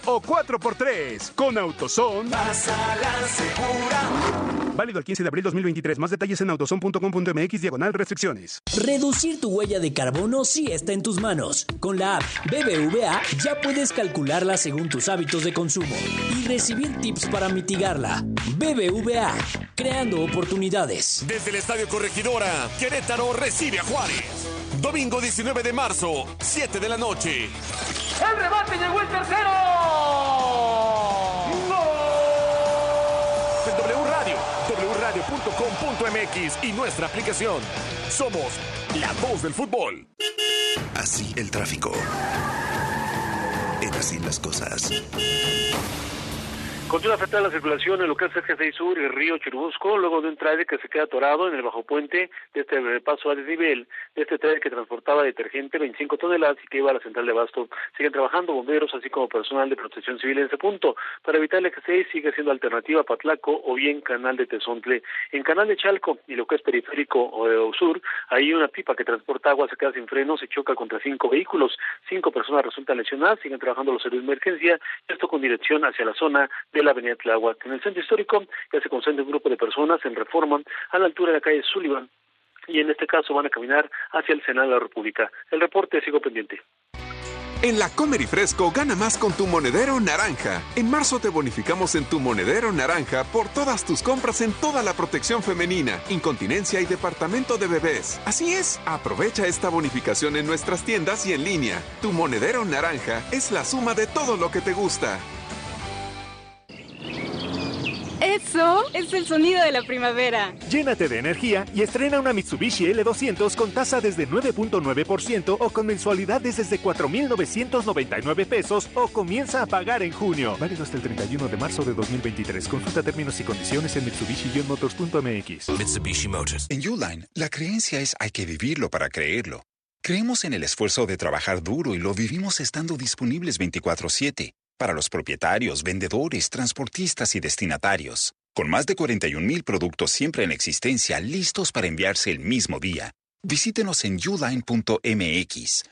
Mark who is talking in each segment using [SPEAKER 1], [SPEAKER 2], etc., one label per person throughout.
[SPEAKER 1] o 4x3. Con AutoZone,
[SPEAKER 2] pasa la segura.
[SPEAKER 1] Válido el 15 de abril 2023. Más detalles en autozone.com.mx/restricciones.
[SPEAKER 3] Reducir tu huella de carbono sí está en tus manos. Con la app BBVA ya puedes calcularla según tus hábitos de consumo y recibir tips para mitigarla. BBVA, creando oportunidades.
[SPEAKER 4] Desde el Estadio Corregidora, Querétaro recibe a Juárez. Domingo 19 de marzo, 7 de la noche.
[SPEAKER 5] ¡El remate llegó el tercero!
[SPEAKER 4] En W Radio, wradio.com.mx y nuestra aplicación. Somos la voz del fútbol.
[SPEAKER 6] Así el tráfico. En Así las cosas.
[SPEAKER 7] Continúa afectada la circulación en lo que es el G6 Sur y el río Churubusco, luego de un tráiler que se queda atorado en el bajo puente de este paso a desnivel, de este tráiler que transportaba detergente 25 toneladas y que iba a la central de abasto. Siguen trabajando bomberos, así como personal de protección civil en ese punto. Para evitar el G6 sigue siendo alternativa Patlaco o bien Canal de Tezontle. En Canal de Chalco y lo que es periférico o sur, hay una pipa que transporta agua, se queda sin frenos y choca contra 5 vehículos. 5 personas resultan lesionadas, siguen trabajando los servicios de emergencia, esto con dirección hacia la zona de la avenida Tláhuac. En el centro histórico ya se concentra un grupo de personas en Reforma a la altura de la calle Sullivan y en este caso van a caminar hacia el Senado de la República. El reporte sigo pendiente.
[SPEAKER 8] En la Comer y Fresco gana más con tu monedero naranja. En marzo te bonificamos en tu monedero naranja por todas tus compras en toda la protección femenina, incontinencia y departamento de bebés. Así es, aprovecha esta bonificación en nuestras tiendas y en línea. Tu monedero naranja es la suma de todo lo que te gusta.
[SPEAKER 9] Eso es el sonido de la primavera.
[SPEAKER 10] Llénate de energía y estrena una Mitsubishi L200 con tasa desde 9.9% o con mensualidades desde 4,999 pesos o comienza a pagar en junio. Válido hasta el 31 de marzo de 2023. Consulta términos y condiciones en Mitsubishi-motors.mx.
[SPEAKER 11] Mitsubishi Motors.
[SPEAKER 6] En Uline, la creencia es hay que vivirlo para creerlo. Creemos en el esfuerzo de trabajar duro y lo vivimos estando disponibles 24/7. Para los propietarios, vendedores, transportistas y destinatarios. Con más de 41,000 productos siempre en existencia, listos para enviarse el mismo día. Visítenos en uline.mx,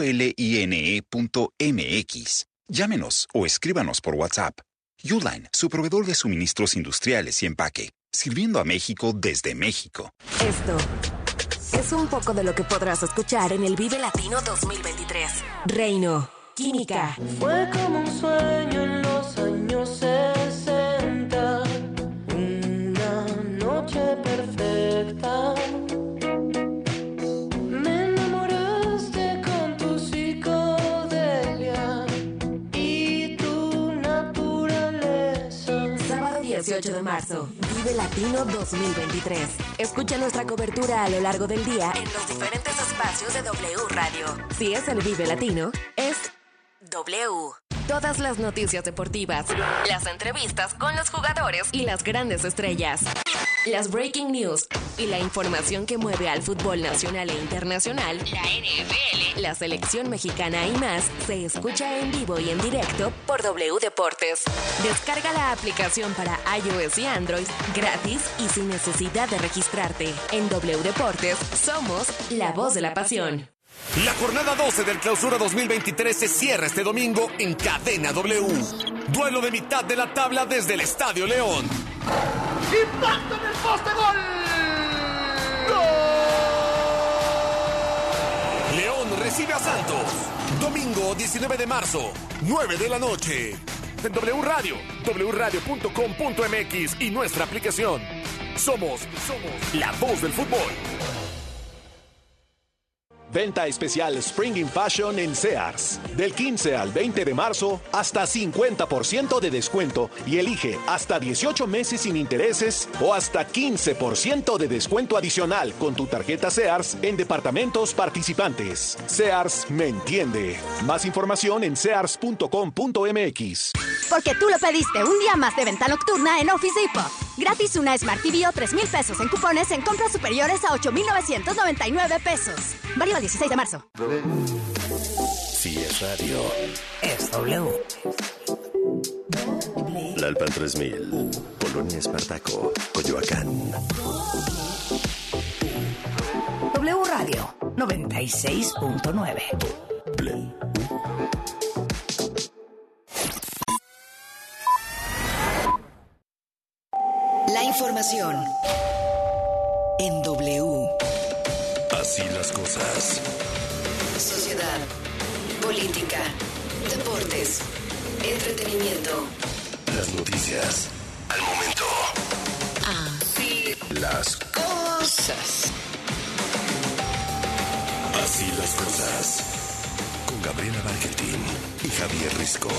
[SPEAKER 6] uline.mx. Llámenos o escríbanos por WhatsApp. Uline, su proveedor de suministros industriales y empaque, sirviendo a México desde México.
[SPEAKER 12] Esto es un poco de lo que podrás escuchar en el Vive Latino 2023. Reino. Química.
[SPEAKER 2] Fue como un sueño en los años 60, una noche perfecta. Me enamoraste con tu psicodelia y tu naturaleza.
[SPEAKER 12] Sábado 18 de marzo, Vive Latino 2023. Escucha nuestra cobertura a lo largo del día en los diferentes espacios de W Radio. Si es el Vive Latino, es W. Todas las noticias deportivas, las entrevistas con los jugadores y las grandes estrellas, las breaking news y la información que mueve al fútbol nacional e internacional, la NFL, la selección mexicana y más, se escucha en vivo y en directo por W Deportes. Descarga la aplicación para iOS y Android gratis y sin necesidad de registrarte. En W Deportes somos la voz de la pasión.
[SPEAKER 4] La jornada 12 del Clausura 2023 se cierra este domingo en Cadena W. Duelo de mitad de la tabla desde el Estadio León.
[SPEAKER 5] ¡Impacto en el poste! ¡Gol!
[SPEAKER 4] ¡Gol! León recibe a Santos. Domingo 19 de marzo, 9 de la noche. En W Radio, wradio.com.mx y nuestra aplicación. Somos la voz del fútbol.
[SPEAKER 13] Venta especial Spring in Fashion en Sears. Del 15 al 20 de marzo, hasta 50% de descuento y elige hasta 18 meses sin intereses o hasta 15% de descuento adicional con tu tarjeta Sears en departamentos participantes. Sears me entiende. Más información en sears.com.mx.
[SPEAKER 14] Porque tú lo pediste, un día más de venta nocturna en Office Depot. Gratis una Smart TV o 3,000 pesos en cupones en compras superiores a 8,999 pesos. Válido el 16 de marzo.
[SPEAKER 6] Si es radio,
[SPEAKER 12] es W.
[SPEAKER 6] Lalpan 3000, Polonia Espartaco, Coyoacán.
[SPEAKER 12] W Radio 96.9. La información en W.
[SPEAKER 4] Así las cosas.
[SPEAKER 12] Sociedad, política, deportes, entretenimiento.
[SPEAKER 4] Las noticias al momento.
[SPEAKER 12] Así
[SPEAKER 4] Las
[SPEAKER 12] cosas.
[SPEAKER 4] Así las cosas. Con Gabriela Barquetín y Javier Risco.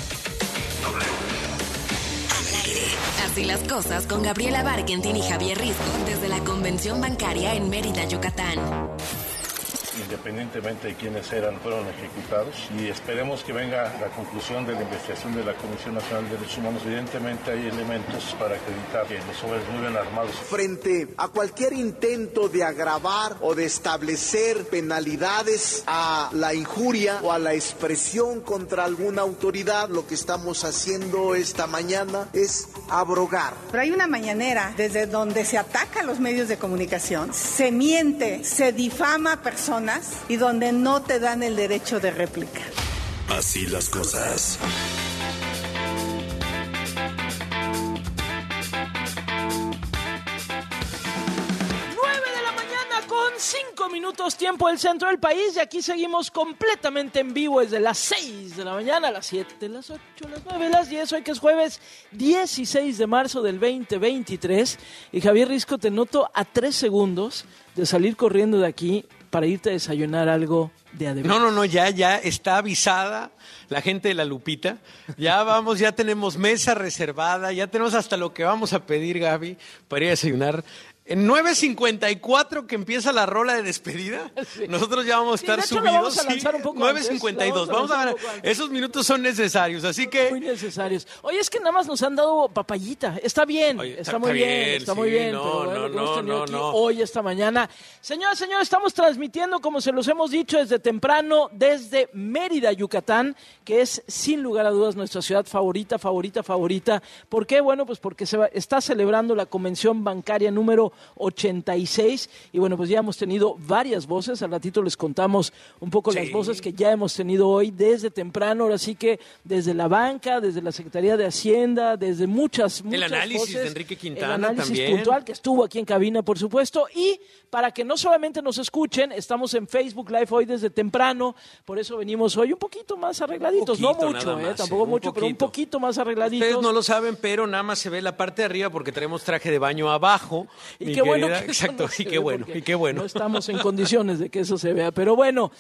[SPEAKER 12] Así las cosas con Gabriela Barkentin y Javier Risco desde la Convención Bancaria en Mérida, Yucatán.
[SPEAKER 11] Independientemente de quiénes fueron ejecutados, y esperemos que venga la conclusión de la investigación de la Comisión Nacional de Derechos Humanos. Evidentemente hay elementos para acreditar que los hombres muy bien armados.
[SPEAKER 15] Frente a cualquier intento de agravar o de establecer penalidades a la injuria o a la expresión contra alguna autoridad, lo que estamos haciendo esta mañana es abrogar.
[SPEAKER 16] Pero hay una mañanera desde donde se ataca a los medios de comunicación, se miente, se difama a personas y donde no te dan el derecho de réplica.
[SPEAKER 4] Así las cosas.
[SPEAKER 17] Con 5 minutos tiempo del centro del país, y aquí seguimos completamente en vivo desde las 6 de la mañana, las 7, las 8, las 9, las 10, hoy que es jueves 16 de marzo del 2023. Y Javier Risco, te noto a 3 segundos de salir corriendo de aquí para irte a desayunar algo de adeveras.
[SPEAKER 18] No, ya está avisada la gente de la Lupita. Ya tenemos mesa reservada, ya tenemos hasta lo que vamos a pedir, Gaby, para ir a desayunar. En 9:54 que empieza la rola de despedida, sí. Nosotros ya vamos a estar subidos.
[SPEAKER 17] Vamos a lanzar un poco
[SPEAKER 18] 9:52. Vamos a ver, esos minutos son necesarios, así que...
[SPEAKER 17] Muy necesarios. Oye, es que nada más nos han dado papayita. Está bien,
[SPEAKER 18] oye,
[SPEAKER 17] está muy bien. No. Hoy, esta mañana. Señoras, estamos transmitiendo, como se los hemos dicho desde temprano, desde Mérida, Yucatán, que es sin lugar a dudas nuestra ciudad favorita. ¿Por qué? Bueno, pues porque está celebrando la Convención Bancaria número 86, y bueno, pues ya hemos tenido varias voces. Al ratito les contamos un poco las voces que ya hemos tenido hoy desde temprano, ahora sí que desde la banca, desde la Secretaría de Hacienda, desde muchas
[SPEAKER 18] el análisis
[SPEAKER 17] voces,
[SPEAKER 18] de Enrique Quintana,
[SPEAKER 17] el análisis
[SPEAKER 18] también
[SPEAKER 17] puntual que estuvo aquí en cabina, por supuesto. Y para que no solamente nos escuchen, estamos en Facebook Live hoy desde temprano, por eso venimos hoy un poquito más arregladitos, no mucho, tampoco mucho, pero un poquito más arregladitos.
[SPEAKER 18] Ustedes no lo saben, pero nada más se ve la parte de arriba porque tenemos traje de baño abajo.
[SPEAKER 17] Y qué bueno que
[SPEAKER 18] exacto,
[SPEAKER 17] no
[SPEAKER 18] y qué bueno.
[SPEAKER 17] No estamos en condiciones de que eso se vea, pero bueno.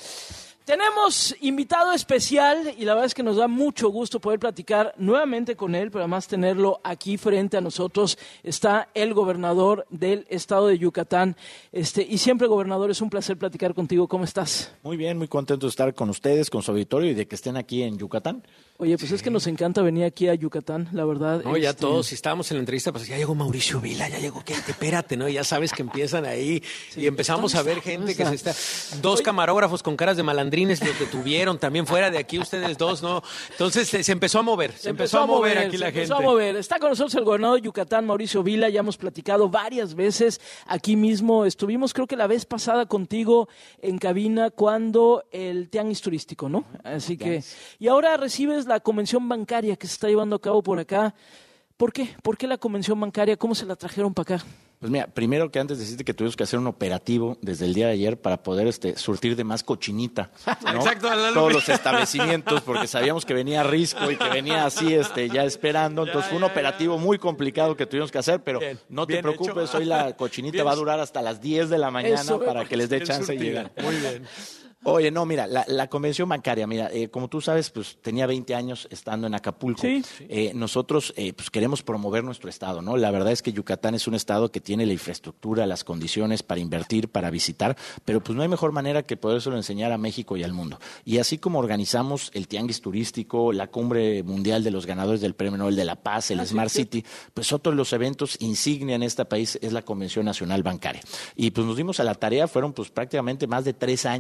[SPEAKER 17] Tenemos invitado especial y la verdad es que nos da mucho gusto poder platicar nuevamente con él, pero además tenerlo aquí frente a nosotros. Está el gobernador del estado de Yucatán. Y siempre, gobernador, es un placer platicar contigo. ¿Cómo estás?
[SPEAKER 19] Muy bien, muy contento de estar con ustedes, con su auditorio y de que estén aquí en Yucatán.
[SPEAKER 17] Oye, pues es que nos encanta venir aquí a Yucatán, la verdad.
[SPEAKER 18] No, ya todos, si estábamos en la entrevista, pues ya llegó Mauricio Vila, ya llegó, espérate, ¿no? Ya sabes que empiezan ahí y empezamos a ver gente que se está... Dos camarógrafos con caras de malandrines los detuvieron también fuera de aquí, ustedes dos, ¿no? Entonces se empezó a mover, se empezó a mover aquí la gente.
[SPEAKER 17] Está con nosotros el gobernador de Yucatán, Mauricio Vila, ya hemos platicado varias veces aquí mismo. Estuvimos, creo que la vez pasada contigo en cabina cuando el tianguis turístico, ¿no? Así que... Y ahora recibes la convención bancaria que se está llevando a cabo por acá. ¿Por qué? ¿Por qué la convención bancaria? ¿Cómo se la trajeron para acá?
[SPEAKER 19] Pues mira, primero que antes decirte que tuvimos que hacer un operativo desde el día de ayer para poder surtir de más cochinita, ¿no?
[SPEAKER 18] Exacto,
[SPEAKER 19] todos los establecimientos, porque sabíamos que venía Risco y que venía así ya esperando. Entonces fue un operativo muy complicado que tuvimos que hacer, pero no te preocupes, hoy la cochinita va a durar hasta las 10 de la mañana para que les dé chance de llegar.
[SPEAKER 18] Muy bien.
[SPEAKER 19] Oye, no, mira, la convención bancaria, mira, como tú sabes, pues tenía 20 años estando en Acapulco. Sí. Nosotros pues queremos promover nuestro estado, ¿no? La verdad es que Yucatán es un estado que tiene la infraestructura, las condiciones para invertir, para visitar, pero pues no hay mejor manera que podérselo enseñar a México y al mundo. Y así como organizamos el tianguis turístico, la cumbre mundial de los ganadores del Premio Nobel de la Paz, el Smart City, pues otro de los eventos insignia en este país es la Convención Nacional Bancaria. Y pues nos dimos a la tarea, fueron pues prácticamente más de 3 años, ¿no?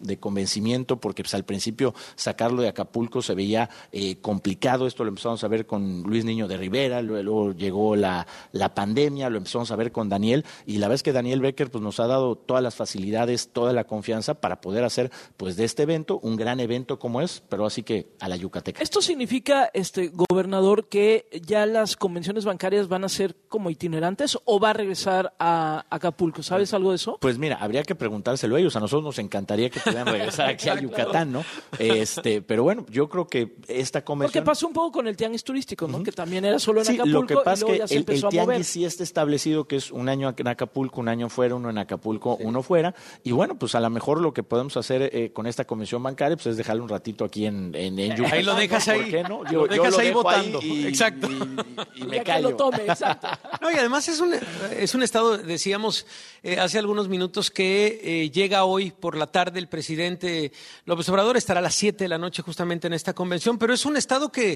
[SPEAKER 19] de convencimiento, porque pues al principio sacarlo de Acapulco se veía complicado. Esto lo empezamos a ver con Luis Niño de Rivera, luego llegó la pandemia, lo empezamos a ver con Daniel, y la verdad es que Daniel Becker pues nos ha dado todas las facilidades, toda la confianza para poder hacer pues de este evento un gran evento como es, pero así que a la yucateca.
[SPEAKER 17] ¿Esto significa, gobernador, que ya las convenciones bancarias van a ser como itinerantes o va a regresar a Acapulco? ¿Sabes algo de eso?
[SPEAKER 19] Pues mira, habría que preguntárselo a ellos. A nosotros nos encantaría que pudieran regresar aquí a Yucatán, ¿no? Pero bueno, yo creo que esta convención...
[SPEAKER 17] Porque pasó un poco con el tianguis turístico, ¿no? Que también era solo en Acapulco,
[SPEAKER 19] lo que pasa
[SPEAKER 17] y luego
[SPEAKER 19] es
[SPEAKER 17] ya
[SPEAKER 19] que
[SPEAKER 17] se empezó
[SPEAKER 19] el
[SPEAKER 17] a mover.
[SPEAKER 19] tianguis sí está establecido que es un año en Acapulco, un año fuera, uno en Acapulco, uno fuera. Y bueno, pues a lo mejor lo que podemos hacer con esta convención bancaria pues es dejarlo un ratito aquí en Yucatán.
[SPEAKER 18] Ahí lo dejas ahí.
[SPEAKER 19] ¿Por qué no?
[SPEAKER 18] Lo dejas ahí votando.
[SPEAKER 19] Exacto. Y me callo.
[SPEAKER 17] Que lo tome, exacto.
[SPEAKER 18] No, y además es un estado, decíamos hace algunos minutos, que llega hoy por la tarde el presidente López Obrador, estará a las 7 de la noche justamente en esta convención, pero es un estado que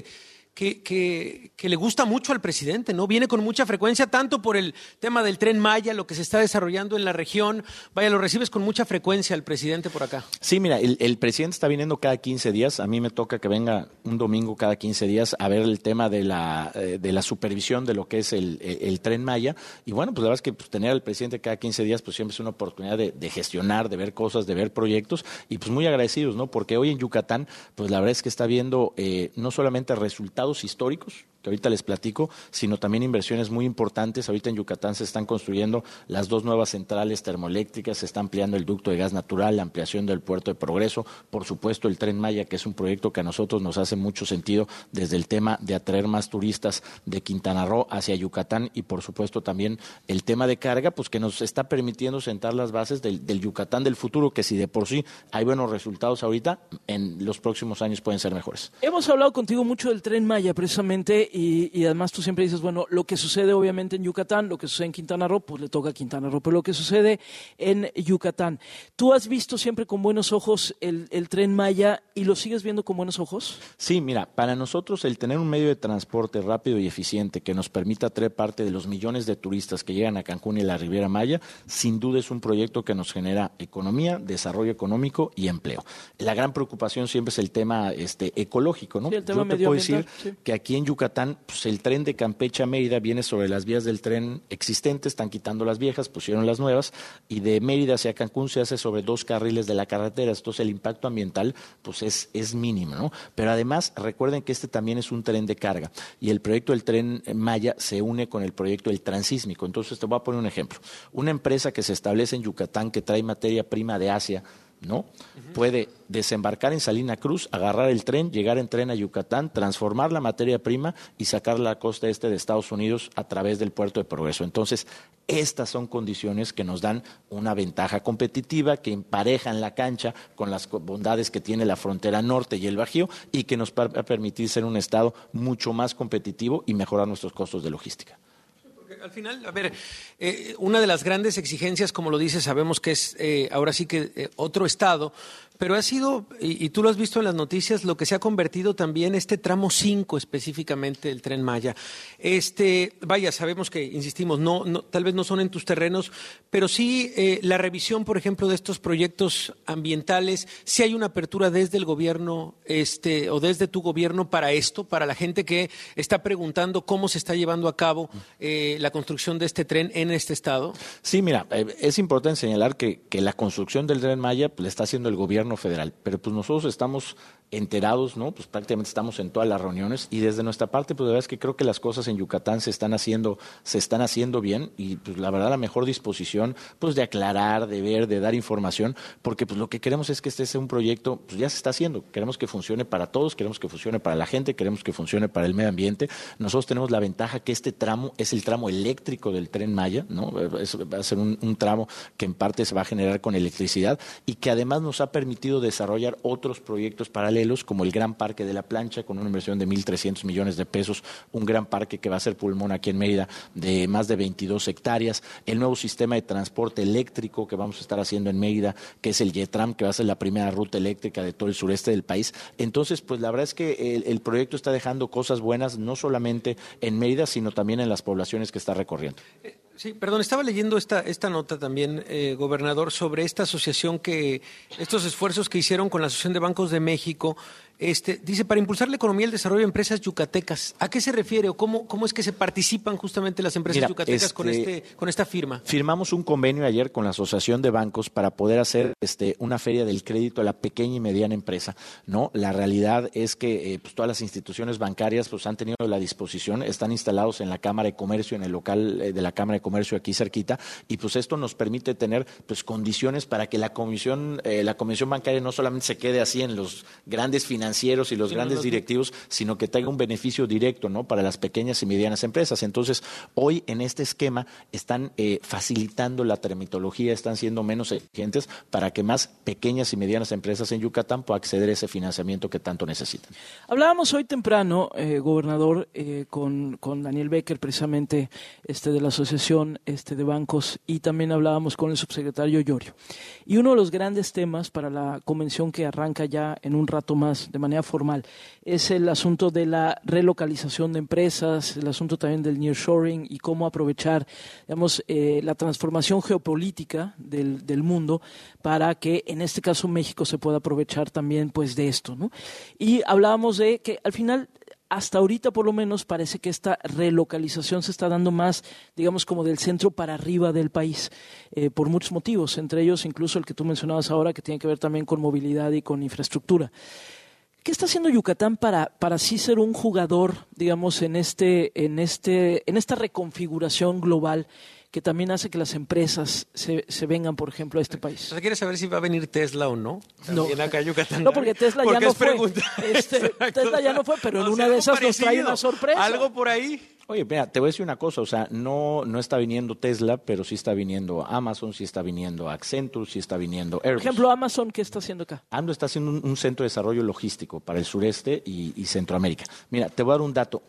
[SPEAKER 18] le gusta mucho al presidente, ¿no? Viene con mucha frecuencia, tanto por el tema del Tren Maya, lo que se está desarrollando en la región. Vaya, lo recibes con mucha frecuencia al presidente por acá.
[SPEAKER 19] Sí, mira, el presidente está viniendo cada 15 días. A mí me toca que venga un domingo cada 15 días a ver el tema de la supervisión de lo que es el Tren Maya. Y bueno, pues la verdad es que pues, tener al presidente cada 15 días pues siempre es una oportunidad de gestionar, de ver cosas, de ver proyectos. Y pues muy agradecidos, ¿no? Porque hoy en Yucatán, pues la verdad es que está viendo no solamente resultados históricos, que ahorita les platico, sino también inversiones muy importantes. Ahorita en Yucatán se están construyendo las 2 nuevas centrales termoeléctricas, se está ampliando el ducto de gas natural, la ampliación del puerto de Progreso, por supuesto el Tren Maya, que es un proyecto que a nosotros nos hace mucho sentido desde el tema de atraer más turistas de Quintana Roo hacia Yucatán, y por supuesto también el tema de carga, pues que nos está permitiendo sentar las bases del Yucatán del futuro, que si de por sí hay buenos resultados ahorita, en los próximos años pueden ser mejores.
[SPEAKER 17] Hemos hablado contigo mucho del Tren Maya precisamente, y además tú siempre dices, bueno, lo que sucede obviamente en Yucatán, lo que sucede en Quintana Roo, pues le toca a Quintana Roo, pero lo que sucede en Yucatán, ¿tú has visto siempre con buenos ojos el Tren Maya y lo sigues viendo con buenos ojos?
[SPEAKER 19] Sí, mira, para nosotros el tener un medio de transporte rápido y eficiente que nos permita traer parte de los millones de turistas que llegan a Cancún y la Riviera Maya, sin duda es un proyecto que nos genera economía, desarrollo económico y empleo. La gran preocupación siempre es el tema ecológico, ¿no?
[SPEAKER 17] Sí, el tema
[SPEAKER 19] yo te puedo decir
[SPEAKER 17] sí,
[SPEAKER 19] que aquí en Yucatán pues el tren de Campeche a Mérida viene sobre las vías del tren existentes, están quitando las viejas, pusieron las nuevas, y de Mérida hacia Cancún se hace sobre 2 carriles de la carretera. Entonces el impacto ambiental pues es mínimo, ¿no? Pero además recuerden que este también es un tren de carga, y el proyecto del Tren Maya se une con el proyecto del transísmico. Entonces te voy a poner un ejemplo. Una empresa que se establece en Yucatán, que trae materia prima de Asia, ¿no? Puede desembarcar en Salina Cruz, agarrar el tren, llegar en tren a Yucatán, transformar la materia prima y sacarla a la costa este de Estados Unidos a través del puerto de Progreso. Entonces, estas son condiciones que nos dan una ventaja competitiva, que emparejan la cancha con las bondades que tiene la frontera norte y el Bajío, y que nos va a permitir ser un estado mucho más competitivo y mejorar nuestros costos de logística.
[SPEAKER 18] Al final, a ver, una de las grandes exigencias, como lo dices, sabemos que es ahora sí que otro estado, pero ha sido, y tú lo has visto en las noticias, lo que se ha convertido también este tramo 5 específicamente del Tren Maya. Vaya, sabemos que, insistimos, no, tal vez no son en tus terrenos, pero sí la revisión, por ejemplo, de estos proyectos ambientales, si hay una apertura desde el gobierno o desde tu gobierno para esto, para la gente que está preguntando cómo se está llevando a cabo la construcción de este tren en este estado.
[SPEAKER 19] Sí, mira, es importante señalar que la construcción del Tren Maya pues, le está haciendo el gobierno federal, pero pues nosotros estamos enterados, ¿no? Pues prácticamente estamos en todas las reuniones, y desde nuestra parte, pues la verdad es que creo que las cosas en Yucatán se están haciendo bien, y pues la verdad la mejor disposición pues de aclarar, de ver, de dar información, porque pues lo que queremos es que este sea un proyecto, pues ya se está haciendo, queremos que funcione para todos, queremos que funcione para la gente, queremos que funcione para el medio ambiente. Nosotros tenemos la ventaja que este tramo es el tramo eléctrico del Tren Maya, ¿no? Va a ser un tramo que en parte se va a generar con electricidad, y que además nos ha permitido desarrollar otros proyectos paralelos, como el Gran Parque de la Plancha, con una inversión de 1,300 millones de pesos, un gran parque que va a ser pulmón aquí en Mérida de más de 22 hectáreas, el nuevo sistema de transporte eléctrico que vamos a estar haciendo en Mérida, que es el YETRAM, que va a ser la primera ruta eléctrica de todo el sureste del país. Entonces, pues la verdad es que el proyecto está dejando cosas buenas, no solamente en Mérida, sino también en las poblaciones que está recorriendo.
[SPEAKER 18] Sí, perdón, estaba leyendo esta nota también, gobernador, sobre esta asociación estos esfuerzos que hicieron con la Asociación de Bancos de México. Dice, para impulsar la economía y el desarrollo de empresas yucatecas. ¿A qué se refiere o cómo es que se participan justamente las empresas yucatecas con esta firma?
[SPEAKER 19] Firmamos un convenio ayer con la Asociación de Bancos para poder hacer una feria del crédito a la pequeña y mediana empresa, ¿no? La realidad es que pues, todas las instituciones bancarias pues, han tenido la disposición, están instalados en la Cámara de Comercio, en el local de la Cámara de Comercio aquí cerquita, y pues esto nos permite tener pues condiciones para que la comisión bancaria no solamente se quede así en los grandes financieros y los grandes directivos, sino que tenga un beneficio directo, ¿no? Para las pequeñas y medianas empresas. Entonces, hoy en este esquema están facilitando la tramitología, están siendo menos exigentes para que más pequeñas y medianas empresas en Yucatán puedan acceder a ese financiamiento que tanto necesitan.
[SPEAKER 17] Hablábamos hoy temprano, gobernador, con Daniel Becker, precisamente de la Asociación de Bancos, y también hablábamos con el subsecretario Llorio. Y uno de los grandes temas para la convención que arranca ya en un rato más de manera formal es el asunto de la relocalización de empresas, el asunto también del nearshoring y cómo aprovechar, digamos, la transformación geopolítica del mundo para que en este caso México se pueda aprovechar también pues de esto, ¿no? Y hablábamos de que al final, hasta ahorita por lo menos parece que esta relocalización se está dando más, digamos, como del centro para arriba del país, por muchos motivos, entre ellos incluso el que tú mencionabas ahora, que tiene que ver también con movilidad y con infraestructura. ¿Qué está haciendo Yucatán para sí ser un jugador, digamos, en esta reconfiguración global que también hace que las empresas se vengan, por ejemplo, a este país?
[SPEAKER 18] ¿Quieres saber si va a venir Tesla o no? También acá a Yucatán.
[SPEAKER 17] No, porque Tesla ya no fue. Tesla ya no fue, pero en una de esas nos trae una sorpresa.
[SPEAKER 18] ¿Algo por ahí?
[SPEAKER 19] Oye, mira, te voy a decir una cosa, o sea, no está viniendo Tesla, pero sí está viniendo Amazon, sí está viniendo Accenture, sí está viniendo Airbus.
[SPEAKER 17] Por ejemplo, Amazon, ¿qué está haciendo acá?
[SPEAKER 19] Amazon está haciendo un centro de desarrollo logístico para el sureste y Centroamérica. Mira, te voy a dar un dato.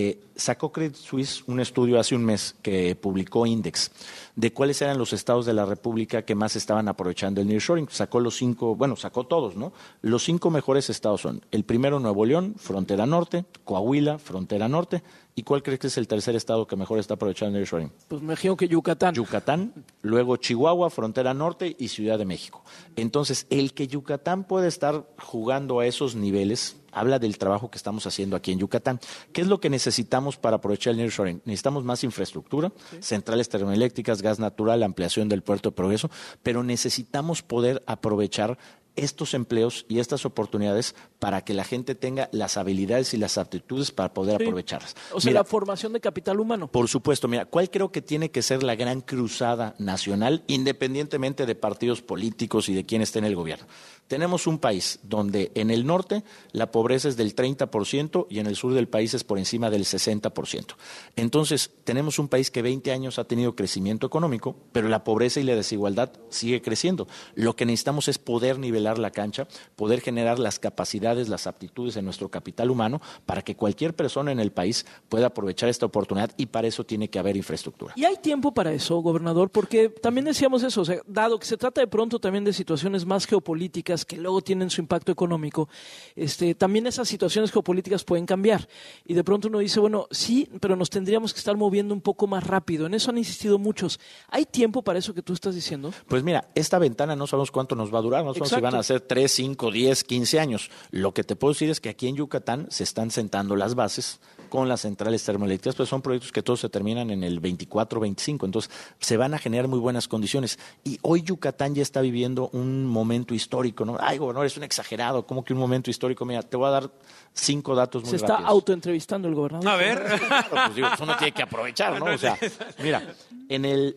[SPEAKER 19] Sacó Credit Suisse un estudio hace un mes que publicó Index de cuáles eran los estados de la República que más estaban aprovechando el nearshoring. Sacó sacó todos, ¿no? Los 5 mejores estados son: el primero, Nuevo León, frontera norte; Coahuila, frontera norte. ¿Y cuál crees que es el tercer estado que mejor está aprovechando el nearshoring?
[SPEAKER 17] Pues me imagino que Yucatán.
[SPEAKER 19] Yucatán, luego Chihuahua, frontera norte y Ciudad de México. Entonces, el que Yucatán puede estar jugando a esos niveles habla del trabajo que estamos haciendo aquí en Yucatán. ¿Qué es lo que necesitamos para aprovechar el nearshoring? Necesitamos más infraestructura, centrales termoeléctricas, gas natural, ampliación del puerto de Progreso, pero necesitamos poder aprovechar estos empleos y estas oportunidades para que la gente tenga las habilidades y las aptitudes para poder aprovecharlas.
[SPEAKER 17] O sea, la formación de capital humano.
[SPEAKER 19] Por supuesto, mira, ¿cuál creo que tiene que ser la gran cruzada nacional, independientemente de partidos políticos y de quién esté en el gobierno? Tenemos un país donde en el norte la pobreza es del 30% y en el sur del país es por encima del 60%. Entonces, tenemos un país que 20 años ha tenido crecimiento económico, pero la pobreza y la desigualdad sigue creciendo. Lo que necesitamos es poder nivelar la cancha, poder generar las capacidades, las aptitudes en nuestro capital humano para que cualquier persona en el país pueda aprovechar esta oportunidad, y para eso tiene que haber infraestructura.
[SPEAKER 17] ¿Y hay tiempo para eso, gobernador? Porque también decíamos eso, o sea, dado que se trata de pronto también de situaciones más geopolíticas que luego tienen su impacto económico, también esas situaciones geopolíticas pueden cambiar. Y de pronto uno dice, bueno, sí, pero nos tendríamos que estar moviendo un poco más rápido. En eso han insistido muchos. ¿Hay tiempo para eso que tú estás diciendo?
[SPEAKER 19] Pues mira, esta ventana no sabemos cuánto nos va a durar, no sabemos si van a ser 3, 5, 10, 15 años. Lo que te puedo decir es que aquí en Yucatán se están sentando las bases con las centrales termoeléctricas, pues son proyectos que todos se terminan en el 24, 25, entonces se van a generar muy buenas condiciones. Y hoy Yucatán ya está viviendo un momento histórico, ¿no? Ay, gobernador, es un exagerado, ¿cómo que un momento histórico? Mira, te voy a dar 5 datos muy rápidos.
[SPEAKER 17] Se está autoentrevistando el gobernador.
[SPEAKER 18] A ver.
[SPEAKER 19] Claro, pues digo, uno tiene que aprovechar, ¿no? O sea, mira, en el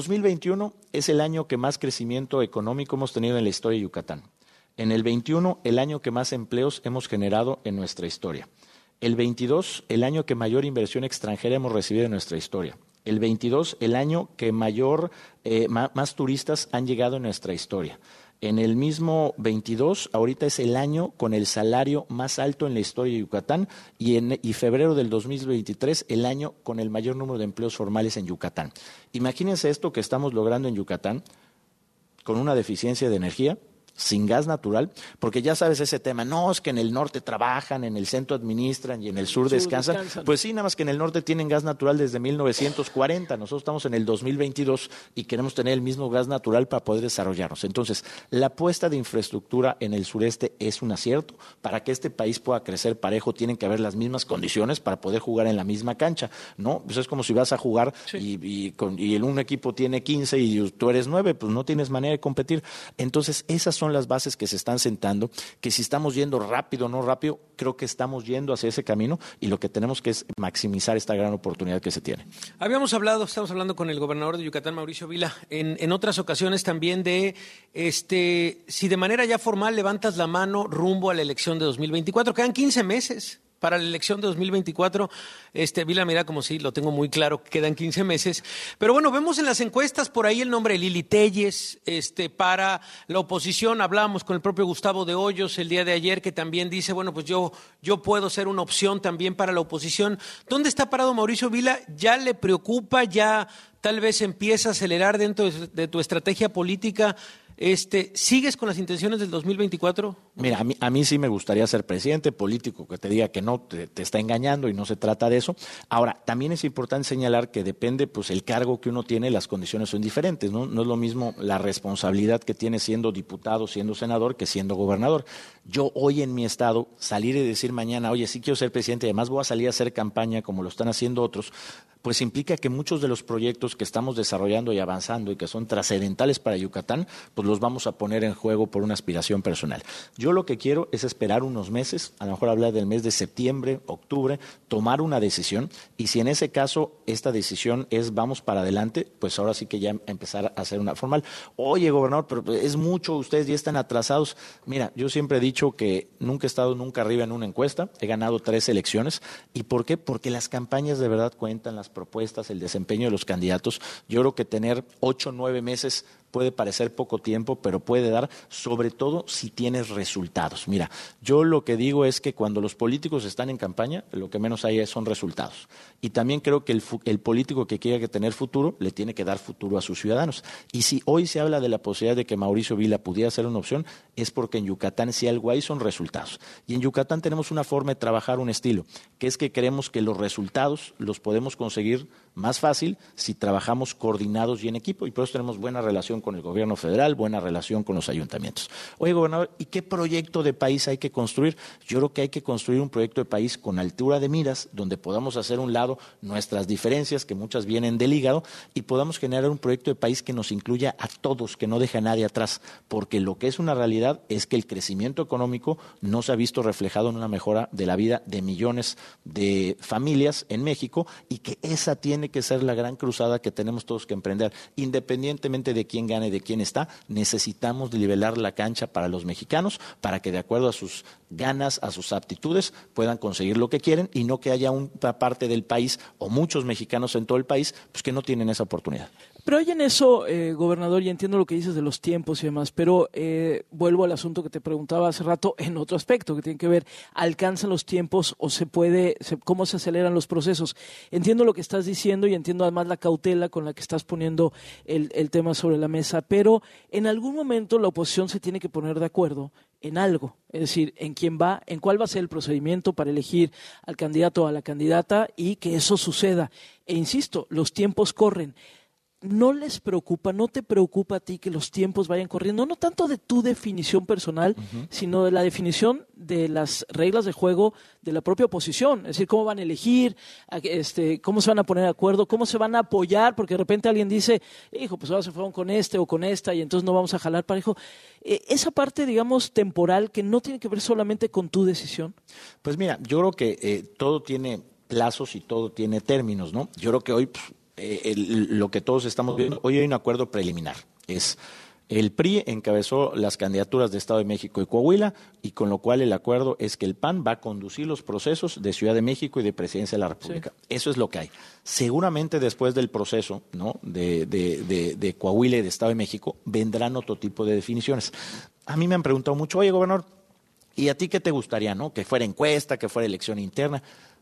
[SPEAKER 19] 2021 es el año que más crecimiento económico hemos tenido en la historia de Yucatán. En el 21, el año que más empleos hemos generado en nuestra historia. El 22, el año que mayor inversión extranjera hemos recibido en nuestra historia. El 22, el año que más turistas han llegado en nuestra historia. En el mismo 22, ahorita es el año con el salario más alto en la historia de Yucatán, y febrero del 2023, el año con el mayor número de empleos formales en Yucatán. Imagínense esto que estamos logrando en Yucatán con una deficiencia de energía, sin gas natural, porque ya sabes ese tema, no, es que en el norte trabajan, en el centro administran y en el sur descansan. Pues sí, nada más que en el norte tienen gas natural desde 1940, nosotros estamos en el 2022 y queremos tener el mismo gas natural para poder desarrollarnos. Entonces, la apuesta de infraestructura en el sureste es un acierto. Para que este país pueda crecer parejo, tienen que haber las mismas condiciones para poder jugar en la misma cancha, ¿no? Pues es como si vas a jugar y un equipo tiene 15 y tú eres 9, pues no tienes manera de competir. Entonces, esas son las bases que se están sentando, que si estamos yendo rápido o no rápido, creo que estamos yendo hacia ese camino y lo que tenemos que es maximizar esta gran oportunidad que se tiene.
[SPEAKER 18] Estamos hablando con el gobernador de Yucatán, Mauricio Vila, en otras ocasiones también de si de manera ya formal levantas la mano rumbo a la elección de 2024. Quedan 15 meses para la elección de 2024. Vila, mira, como sí, lo tengo muy claro, quedan 15 meses. Pero bueno, vemos en las encuestas por ahí el nombre de Lili Téllez, para la oposición. Hablábamos con el propio Gustavo de Hoyos el día de ayer, que también dice, bueno, pues yo puedo ser una opción también para la oposición. ¿Dónde está parado Mauricio Vila? ¿Ya le preocupa? ¿Ya tal vez empieza a acelerar dentro de tu estrategia política? ¿Sigues con las intenciones del 2024?
[SPEAKER 19] Mira, a mí sí me gustaría ser presidente político, que te diga que no, te está engañando y no se trata de eso. Ahora, también es importante señalar que depende, pues, el cargo que uno tiene, las condiciones son diferentes, ¿no? No es lo mismo la responsabilidad que tiene siendo diputado, siendo senador, que siendo gobernador. Yo hoy en mi estado, salir y decir mañana, oye, sí quiero ser presidente y además voy a salir a hacer campaña como lo están haciendo otros, pues implica que muchos de los proyectos que estamos desarrollando y avanzando y que son trascendentales para Yucatán, pues los vamos a poner en juego por una aspiración personal. Yo lo que quiero es esperar unos meses, a lo mejor hablar del mes de septiembre, octubre, tomar una decisión y si en ese caso esta decisión es vamos para adelante, pues ahora sí que ya empezar a hacer una formal. Oye, gobernador, pero es mucho, ustedes ya están atrasados. Mira, yo siempre he dicho que nunca he estado nunca arriba en una encuesta, he ganado 3 elecciones. ¿Y por qué? Porque las campañas de verdad cuentan, las propuestas, el desempeño de los candidatos. Yo creo que tener 8 o 9 meses puede parecer poco tiempo, pero puede dar, sobre todo si tienes resultados. Mira, yo lo que digo es que cuando los políticos están en campaña, lo que menos hay son resultados. Y también creo que el político que quiera tener futuro, le tiene que dar futuro a sus ciudadanos. Y si hoy se habla de la posibilidad de que Mauricio Vila pudiera ser una opción, es porque en Yucatán si algo hay son resultados. Y en Yucatán tenemos una forma de trabajar, un estilo, que es que creemos que los resultados los podemos conseguir más fácil si trabajamos coordinados y en equipo, y por eso tenemos buena relación con el gobierno federal, buena relación con los ayuntamientos. Oye, gobernador, ¿y qué proyecto de país hay que construir? Yo creo que hay que construir un proyecto de país con altura de miras, donde podamos hacer a un lado nuestras diferencias, que muchas vienen del hígado, y podamos generar un proyecto de país que nos incluya a todos, que no deje a nadie atrás, porque lo que es una realidad es que el crecimiento económico no se ha visto reflejado en una mejora de la vida de millones de familias en México, y que esa tiene que ser la gran cruzada que tenemos todos que emprender, independientemente de quién gane, de quién está. Necesitamos nivelar la cancha para los mexicanos, para que de acuerdo a sus ganas, a sus aptitudes, puedan conseguir lo que quieren y no que haya una parte del país o muchos mexicanos en todo el país pues que no tienen esa oportunidad.
[SPEAKER 17] Pero hay en eso, gobernador, y entiendo lo que dices de los tiempos y demás, pero vuelvo al asunto que te preguntaba hace rato en otro aspecto que tiene que ver, ¿alcanzan los tiempos o cómo se aceleran los procesos? Entiendo lo que estás diciendo y entiendo además la cautela con la que estás poniendo el tema sobre la mesa, pero en algún momento la oposición se tiene que poner de acuerdo en algo, es decir, en cuál va a ser el procedimiento para elegir al candidato o a la candidata y que eso suceda. E insisto, los tiempos corren. ¿No les preocupa, no te preocupa a ti que los tiempos vayan corriendo? No tanto de tu definición personal, sino de la definición de las reglas de juego de la propia oposición. Es decir, cómo van a elegir, cómo se van a poner de acuerdo, cómo se van a apoyar, porque de repente alguien dice, hijo, pues ahora se fueron con este o con esta y entonces no vamos a jalar parejo. Esa parte, digamos, temporal que no tiene que ver solamente con tu decisión.
[SPEAKER 19] Pues mira, yo creo que todo tiene plazos y todo tiene términos, ¿no? Yo creo que hoy... lo que todos estamos viendo, hoy hay un acuerdo preliminar, es el PRI encabezó las candidaturas de Estado de México y Coahuila, y con lo cual el acuerdo es que el PAN va a conducir los procesos de Ciudad de México y de Presidencia de la República. Sí. Eso es lo que hay. Seguramente después del proceso, ¿no?, de Coahuila y de Estado de México vendrán otro tipo de definiciones. A mí me han preguntado mucho, oye, gobernador, ¿y a ti qué te gustaría, no? Que fuera encuesta, que fuera elección interna.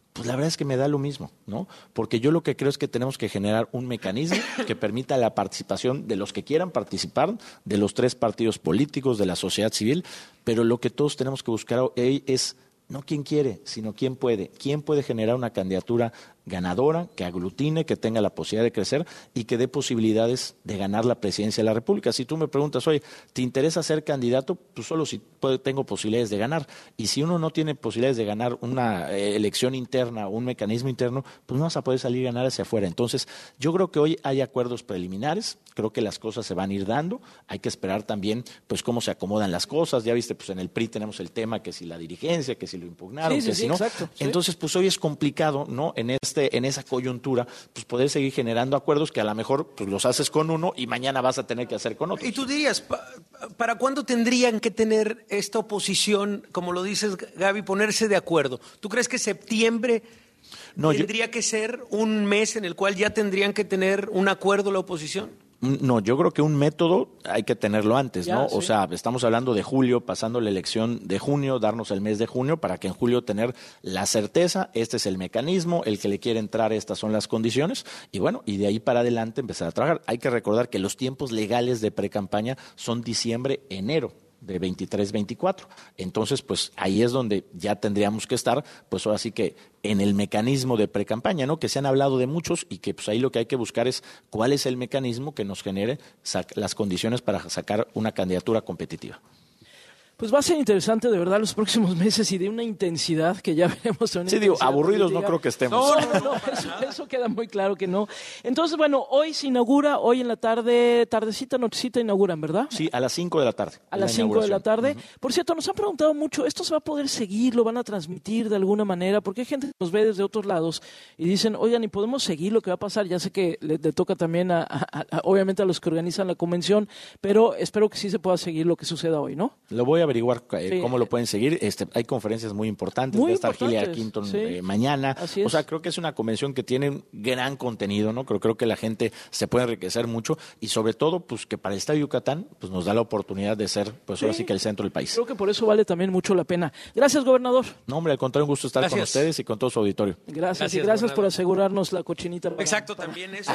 [SPEAKER 19] Pues la verdad es que me da lo mismo, ¿no? Porque yo lo que creo es que tenemos que generar un mecanismo que permita la participación de los que quieran participar, de los 3 partidos políticos, de la sociedad civil, pero lo que todos tenemos que buscar hoy es no quién quiere, sino quién puede. ¿Quién puede generar una candidatura ganadora, que aglutine, que tenga la posibilidad de crecer y que dé posibilidades de ganar la presidencia de la República? Si tú me preguntas, oye, ¿te interesa ser candidato? Pues solo si tengo posibilidades de ganar. Y si uno no tiene posibilidades de ganar una elección interna o un mecanismo interno, pues no vas a poder salir a ganar hacia afuera. Entonces, yo creo que hoy hay acuerdos preliminares, creo que las cosas se van a ir dando, hay que esperar también pues cómo se acomodan las cosas. Ya viste, pues en el PRI tenemos el tema que si la dirigencia, que si lo impugnaron, que si no.
[SPEAKER 17] Exacto, sí.
[SPEAKER 19] Entonces, pues hoy es complicado, ¿no? En esa coyuntura, pues poder seguir generando acuerdos que a lo mejor pues los haces con uno y mañana vas a tener que hacer con otro.
[SPEAKER 18] Y tú dirías, ¿para cuándo tendrían que tener esta oposición, como lo dices, Gaby, ponerse de acuerdo? ¿Tú crees que septiembre tendría que ser un mes en el cual ya tendrían que tener un acuerdo la oposición?
[SPEAKER 19] No, yo creo que un método hay que tenerlo antes,
[SPEAKER 17] Ya,
[SPEAKER 19] ¿no?
[SPEAKER 17] sí.
[SPEAKER 19] O sea, estamos hablando de julio, pasando la elección de junio, darnos el mes de junio para que en julio tener la certeza, este es el mecanismo, el que le quiere entrar, estas son las condiciones, y bueno, y de ahí para adelante empezar a trabajar. Hay que recordar que los tiempos legales de precampaña son diciembre, enero de 23-24. Entonces, pues ahí es donde ya tendríamos que estar, pues ahora sí que en el mecanismo de precampaña, ¿no? Que se han hablado de muchos y que pues ahí lo que hay que buscar es cuál es el mecanismo que nos genere las condiciones para sacar una candidatura competitiva.
[SPEAKER 17] Pues va a ser interesante de verdad los próximos meses y de una intensidad que ya veremos.
[SPEAKER 19] Sí, digo, aburridos no creo que estemos.
[SPEAKER 17] No, eso queda muy claro que no. Entonces, bueno, hoy se inaugura, hoy en la tarde, tardecita, nochecita inauguran, ¿verdad?
[SPEAKER 19] Sí, a las 5 de la tarde.
[SPEAKER 17] A las 5 de la tarde. Por cierto, nos han preguntado mucho, ¿esto se va a poder seguir? ¿Lo van a transmitir de alguna manera? Porque hay gente que nos ve desde otros lados y dicen, oigan, ¿y podemos seguir lo que va a pasar? Ya sé que le toca también obviamente a los que organizan la convención, pero espero que sí se pueda seguir lo que suceda hoy, ¿no?
[SPEAKER 19] Lo voy a averiguar cómo lo pueden seguir. Hay conferencias muy importantes. Va a estar Hillary Clinton mañana. O sea, creo que es una convención que tiene un gran contenido, ¿no? Creo que la gente se puede enriquecer mucho y sobre todo, pues que para el Estado de Yucatán pues nos da la oportunidad de ser, pues ahora sí que el centro del país.
[SPEAKER 17] Creo que por eso vale también mucho la pena. Gracias, gobernador.
[SPEAKER 19] No, hombre, al contrario, un gusto estar con ustedes y con todo su auditorio.
[SPEAKER 17] Gracias por asegurarnos la cochinita.
[SPEAKER 18] Exacto, también es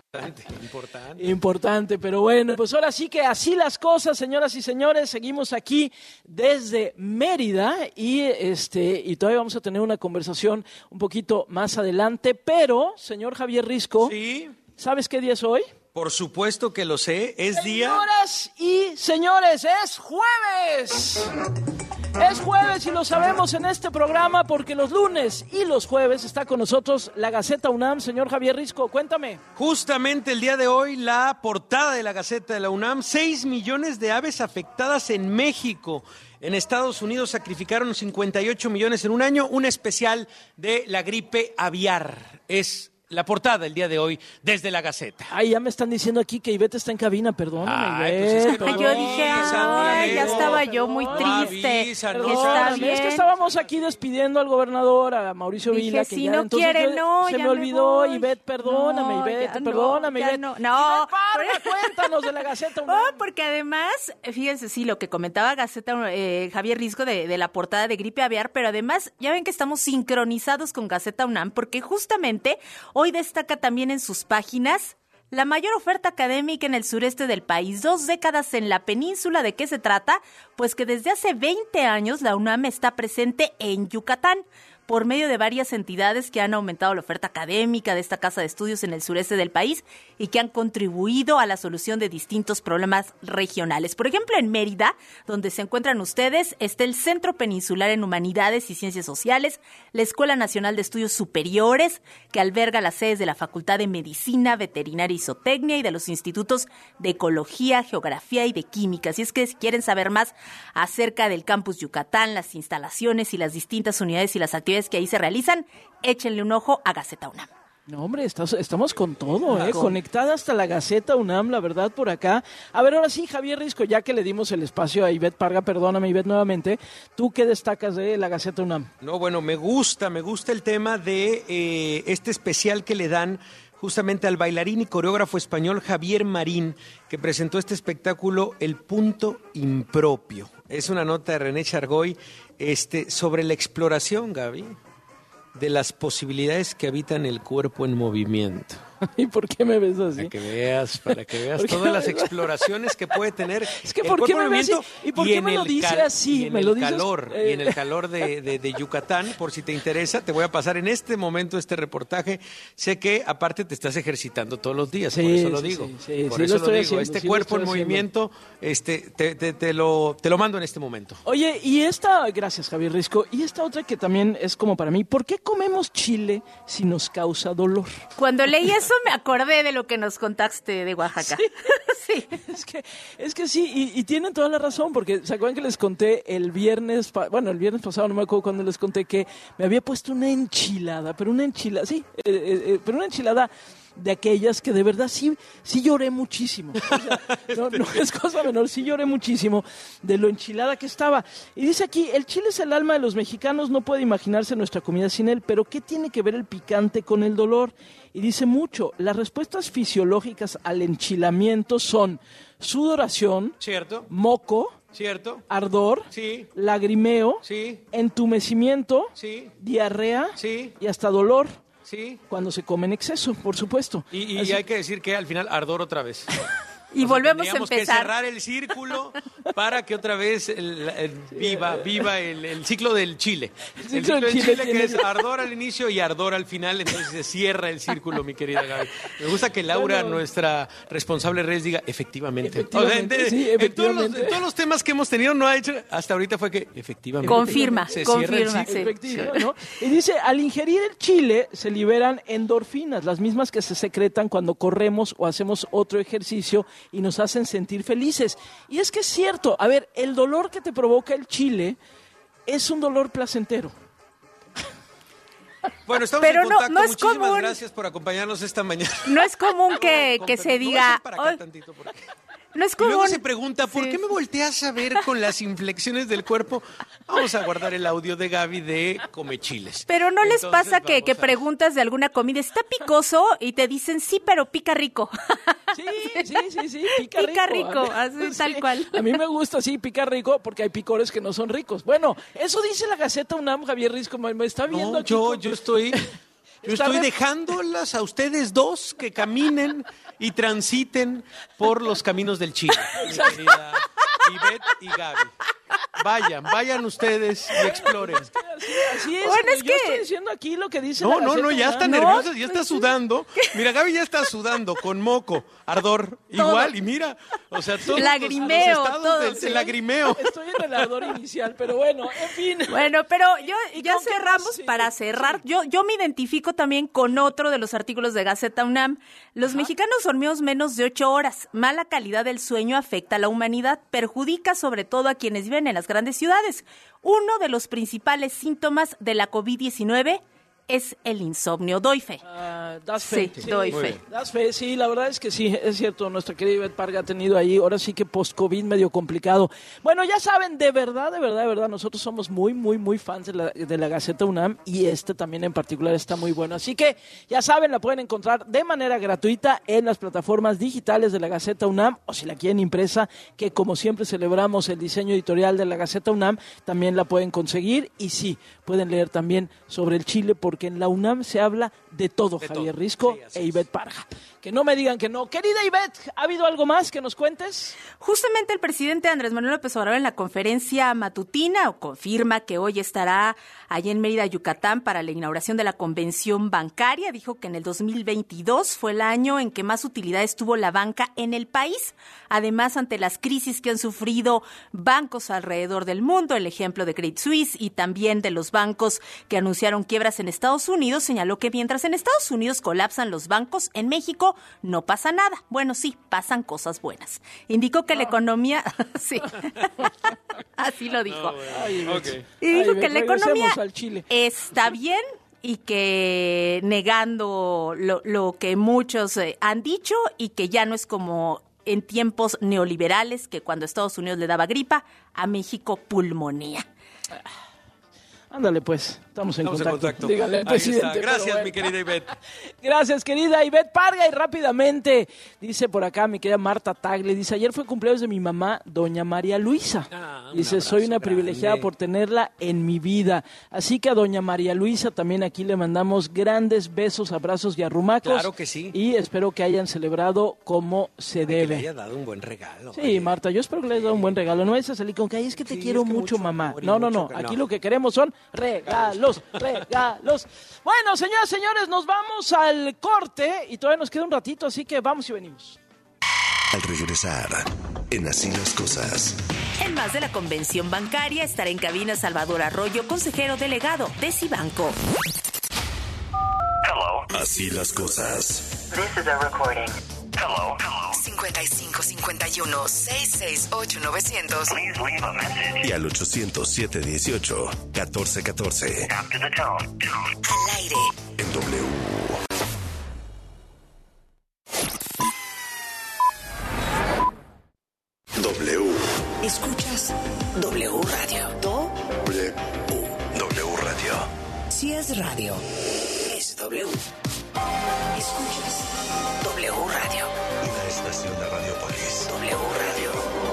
[SPEAKER 17] importante, pero bueno, pues ahora sí que así las cosas, señoras y señores, seguimos aquí desde Mérida y todavía vamos a tener una conversación un poquito más adelante, pero, señor Javier Risco,
[SPEAKER 18] ¿sí?
[SPEAKER 17] ¿Sabes qué día es hoy?
[SPEAKER 18] Por supuesto que lo sé, es día...
[SPEAKER 17] Señoras y señores, es jueves. Es jueves y lo sabemos en este programa porque los lunes y los jueves está con nosotros la Gaceta UNAM. Señor Javier Risco, cuéntame.
[SPEAKER 18] Justamente el día de hoy, la portada de la Gaceta de la UNAM, 6 millones de aves afectadas en México. En Estados Unidos sacrificaron 58 millones en un año, un especial de la gripe aviar. Es la portada el día de hoy desde la Gaceta.
[SPEAKER 17] Ay, ya me están diciendo aquí que Ivette está en cabina, perdóname.
[SPEAKER 18] Pues es que
[SPEAKER 20] yo dije, ya estaba yo muy triste.
[SPEAKER 17] Es que estábamos aquí despidiendo al gobernador, a Mauricio Vila, que
[SPEAKER 20] si
[SPEAKER 17] ya
[SPEAKER 20] no
[SPEAKER 17] entonces
[SPEAKER 20] quiere,
[SPEAKER 17] se me olvidó, Ivette, perdóname, Ivette, perdóname, Ivette.
[SPEAKER 20] No.
[SPEAKER 17] Ivette Parra, cuéntanos de la Gaceta UNAM.
[SPEAKER 20] Porque además, fíjense, sí, lo que comentaba Gaceta Javier Risco de la portada de gripe aviar, pero además, ya ven que estamos sincronizados con Gaceta UNAM, porque justamente hoy destaca también en sus páginas la mayor oferta académica en el sureste del país, 2 décadas en la península. ¿De qué se trata? Pues que desde hace 20 años la UNAM está presente en Yucatán por medio de varias entidades que han aumentado la oferta académica de esta casa de estudios en el sureste del país y que han contribuido a la solución de distintos problemas regionales. Por ejemplo, en Mérida, donde se encuentran ustedes, está el Centro Peninsular en Humanidades y Ciencias Sociales, la Escuela Nacional de Estudios Superiores, que alberga las sedes de la Facultad de Medicina, Veterinaria y Zootecnia y de los institutos de Ecología, Geografía y de Química. Así es que si quieren saber más acerca del Campus Yucatán, las instalaciones y las distintas unidades y las actividades que ahí se realizan, échenle un ojo a Gaceta UNAM.
[SPEAKER 17] No, hombre, estamos con todo, conectada hasta la Gaceta UNAM, la verdad, por acá. A ver, ahora sí, Javier Risco, ya que le dimos el espacio a Ivette Parga, perdóname, Ivette, nuevamente, ¿tú qué destacas de la Gaceta UNAM?
[SPEAKER 18] No, bueno, me gusta el tema de este especial que le dan justamente al bailarín y coreógrafo español Javier Marín, que presentó este espectáculo El Punto Impropio. Es una nota de René Chargoy sobre la exploración, Gaby, de las posibilidades que habitan el cuerpo en movimiento.
[SPEAKER 17] ¿Y por qué me ves así?
[SPEAKER 18] Para que veas todas las exploraciones que puede tener
[SPEAKER 17] es que
[SPEAKER 18] el
[SPEAKER 17] ¿por qué
[SPEAKER 18] cuerpo en
[SPEAKER 17] me
[SPEAKER 18] movimiento
[SPEAKER 17] ¿Y por qué me lo dice así?
[SPEAKER 18] Y en
[SPEAKER 17] me
[SPEAKER 18] el
[SPEAKER 17] lo dices,
[SPEAKER 18] calor, y en el calor de Yucatán, por si te interesa, te voy a pasar en este momento este reportaje. Sé que aparte te estás ejercitando todos los días, por eso lo digo. Por eso lo digo.
[SPEAKER 17] Haciendo,
[SPEAKER 18] este cuerpo en movimiento, te lo mando en este momento.
[SPEAKER 17] Oye, gracias Javier Risco, y esta otra que también es como para mí, ¿por qué comemos chile si nos causa dolor?
[SPEAKER 20] Cuando leí eso me acordé de lo que nos contaste de Oaxaca.
[SPEAKER 17] Sí. Es que sí, y tienen toda la razón, porque ¿se acuerdan que les conté el viernes pasado, no me acuerdo cuando les conté que me había puesto una enchilada, pero una enchilada de aquellas que de verdad sí lloré muchísimo. O sea, no es cosa menor, sí lloré muchísimo de lo enchilada que estaba. Y dice aquí, el chile es el alma de los mexicanos, no puede imaginarse nuestra comida sin él, pero ¿qué tiene que ver el picante con el dolor? Y dice mucho, las respuestas fisiológicas al enchilamiento son sudoración,
[SPEAKER 18] ¿cierto?
[SPEAKER 17] Moco,
[SPEAKER 18] ¿cierto?
[SPEAKER 17] Ardor,
[SPEAKER 18] sí.
[SPEAKER 17] Lagrimeo,
[SPEAKER 18] sí.
[SPEAKER 17] Entumecimiento,
[SPEAKER 18] sí.
[SPEAKER 17] Diarrea,
[SPEAKER 18] sí.
[SPEAKER 17] Y hasta dolor.
[SPEAKER 18] Sí.
[SPEAKER 17] Cuando se come en exceso, por supuesto.
[SPEAKER 18] Y hay que decir que al final ardor otra vez.
[SPEAKER 20] Y volvemos a empezar.
[SPEAKER 18] Tendríamos que cerrar el círculo para que otra vez viva el ciclo del chile. El ciclo del chile que es ardor al inicio y ardor al final, entonces se cierra el círculo, mi querida Gaby. Me gusta que Laura, nuestra responsable redes, diga efectivamente.
[SPEAKER 17] Efectivamente, efectivamente.
[SPEAKER 18] En todos los temas que hemos tenido, no ha hecho, hasta ahorita fue que efectivamente.
[SPEAKER 20] Confirma.
[SPEAKER 18] Cierra el ciclo.
[SPEAKER 17] Efectivamente, ¿no? Y dice, al ingerir el chile se liberan endorfinas, las mismas que se secretan cuando corremos o hacemos otro ejercicio y nos hacen sentir felices. Y es que es cierto, a ver, el dolor que te provoca el chile es un dolor placentero.
[SPEAKER 18] Bueno, estamos en contacto. No es muchísimas común. Gracias por acompañarnos esta mañana.
[SPEAKER 20] No es común que se diga... No es común.
[SPEAKER 18] Y luego se pregunta, ¿por qué me volteas a ver con las inflexiones del cuerpo? Vamos a guardar el audio de Gaby de Come Chiles.
[SPEAKER 20] Pero ¿no les pasa que preguntas de alguna comida, ¿está picoso? Y te dicen, sí, pero pica rico.
[SPEAKER 17] Sí, pica rico.
[SPEAKER 20] Así, tal cual.
[SPEAKER 17] A mí me gusta, sí, pica rico, porque hay picores que no son ricos. Bueno, eso dice la Gaceta UNAM, Javier Risco, me está viendo aquí.
[SPEAKER 18] Yo estoy dejándolas a ustedes dos que caminen y transiten por los caminos del Chile, mi querida Ivette y Gaby. Vayan ustedes y exploren.
[SPEAKER 17] Así es.
[SPEAKER 20] Bueno,
[SPEAKER 17] yo estoy diciendo aquí lo que dice
[SPEAKER 18] No, ya está nerviosa, ya está sudando. Mira, Gaby ya está sudando con moco, ardor, todo. Igual, y mira, o sea, todos
[SPEAKER 20] lagrimeo,
[SPEAKER 18] los estados
[SPEAKER 20] todo,
[SPEAKER 18] del lagrimeo.
[SPEAKER 17] Estoy en el ardor inicial, pero bueno, en fin.
[SPEAKER 20] Bueno, pero ya cerramos, para cerrar. Yo me identifico también con otro de los artículos de Gaceta UNAM. Los mexicanos dormimos menos de 8 horas. Mala calidad del sueño afecta a la humanidad, perjudica sobre todo a quienes viven en las grandes ciudades. Uno de los principales síntomas de la COVID-19 es el insomnio. Doy fe.
[SPEAKER 17] Das fe.
[SPEAKER 20] Sí, doy fe.
[SPEAKER 17] Das fe, sí, la verdad es que sí, es cierto. Nuestra querida Ivette Parga ha tenido ahí, ahora sí que post-COVID medio complicado. Bueno, ya saben, de verdad, nosotros somos muy, muy, muy fans de la Gaceta UNAM y también en particular está muy bueno. Así que, ya saben, la pueden encontrar de manera gratuita en las plataformas digitales de la Gaceta UNAM, o si la quieren impresa, que como siempre celebramos el diseño editorial de la Gaceta UNAM, también la pueden conseguir y sí, pueden leer también sobre el Chile, porque en la UNAM se habla de todo, Javier Risco e Ivette Parga. Que no me digan que no. Querida Ivette, ¿ha habido algo más que nos cuentes?
[SPEAKER 20] Justamente el presidente Andrés Manuel López Obrador en la conferencia matutina confirma que hoy estará allá en Mérida, Yucatán, para la inauguración de la convención bancaria. Dijo que en el 2022 fue el año en que más utilidades tuvo la banca en el país. Además, ante las crisis que han sufrido bancos alrededor del mundo, el ejemplo de Credit Suisse y también de los bancos que anunciaron quiebras en Estados Unidos, señaló que mientras en Estados Unidos colapsan los bancos, en México no pasa nada. Bueno, sí, pasan cosas buenas. Indicó que la economía... sí, así lo dijo. Y dijo que la economía está bien y que negando lo que muchos han dicho y que ya no es como en tiempos neoliberales, que cuando Estados Unidos le daba gripa, a México pulmonía.
[SPEAKER 17] Ándale, pues, estamos en contacto. Dígale,
[SPEAKER 18] Ahí
[SPEAKER 17] presidente.
[SPEAKER 18] está. Gracias,
[SPEAKER 17] bueno.
[SPEAKER 18] mi querida Ivette.
[SPEAKER 17] Gracias, querida Ivette Parga. Y rápidamente, dice por acá mi querida Marta Tagle, dice, ayer fue cumpleaños de mi mamá, doña María Luisa. Dice, soy una privilegiada por tenerla en mi vida. Así que a doña María Luisa también aquí le mandamos grandes besos, abrazos y arrumacos.
[SPEAKER 18] Claro que sí.
[SPEAKER 17] Y espero que hayan celebrado como se debe.
[SPEAKER 18] Que le haya dado un buen regalo.
[SPEAKER 17] Sí, Marta, yo espero que le haya dado un buen regalo. No vayas a salir con que, ay, es que te quiero mucho, mamá. No. Aquí lo que queremos son regalos. Bueno, señoras y señores, nos vamos al corte y todavía nos queda un ratito, así que vamos y venimos.
[SPEAKER 21] Al regresar, en Así las Cosas.
[SPEAKER 20] En más de la convención bancaria estará en cabina Salvador Arroyo, consejero delegado de Cibanco.
[SPEAKER 21] Así las Cosas.
[SPEAKER 12] This is a recording.
[SPEAKER 21] Hello.
[SPEAKER 12] 55-51-668-900.
[SPEAKER 21] Please leave a message. Y al 800-718-1414. After the tone.
[SPEAKER 12] Al aire.
[SPEAKER 21] En W. W.
[SPEAKER 12] Escuchas W Radio.
[SPEAKER 21] W. W Radio.
[SPEAKER 12] Si es radio, es W. Escuchas W Radio.
[SPEAKER 21] Una estación de Radiopolis.
[SPEAKER 12] W Radio.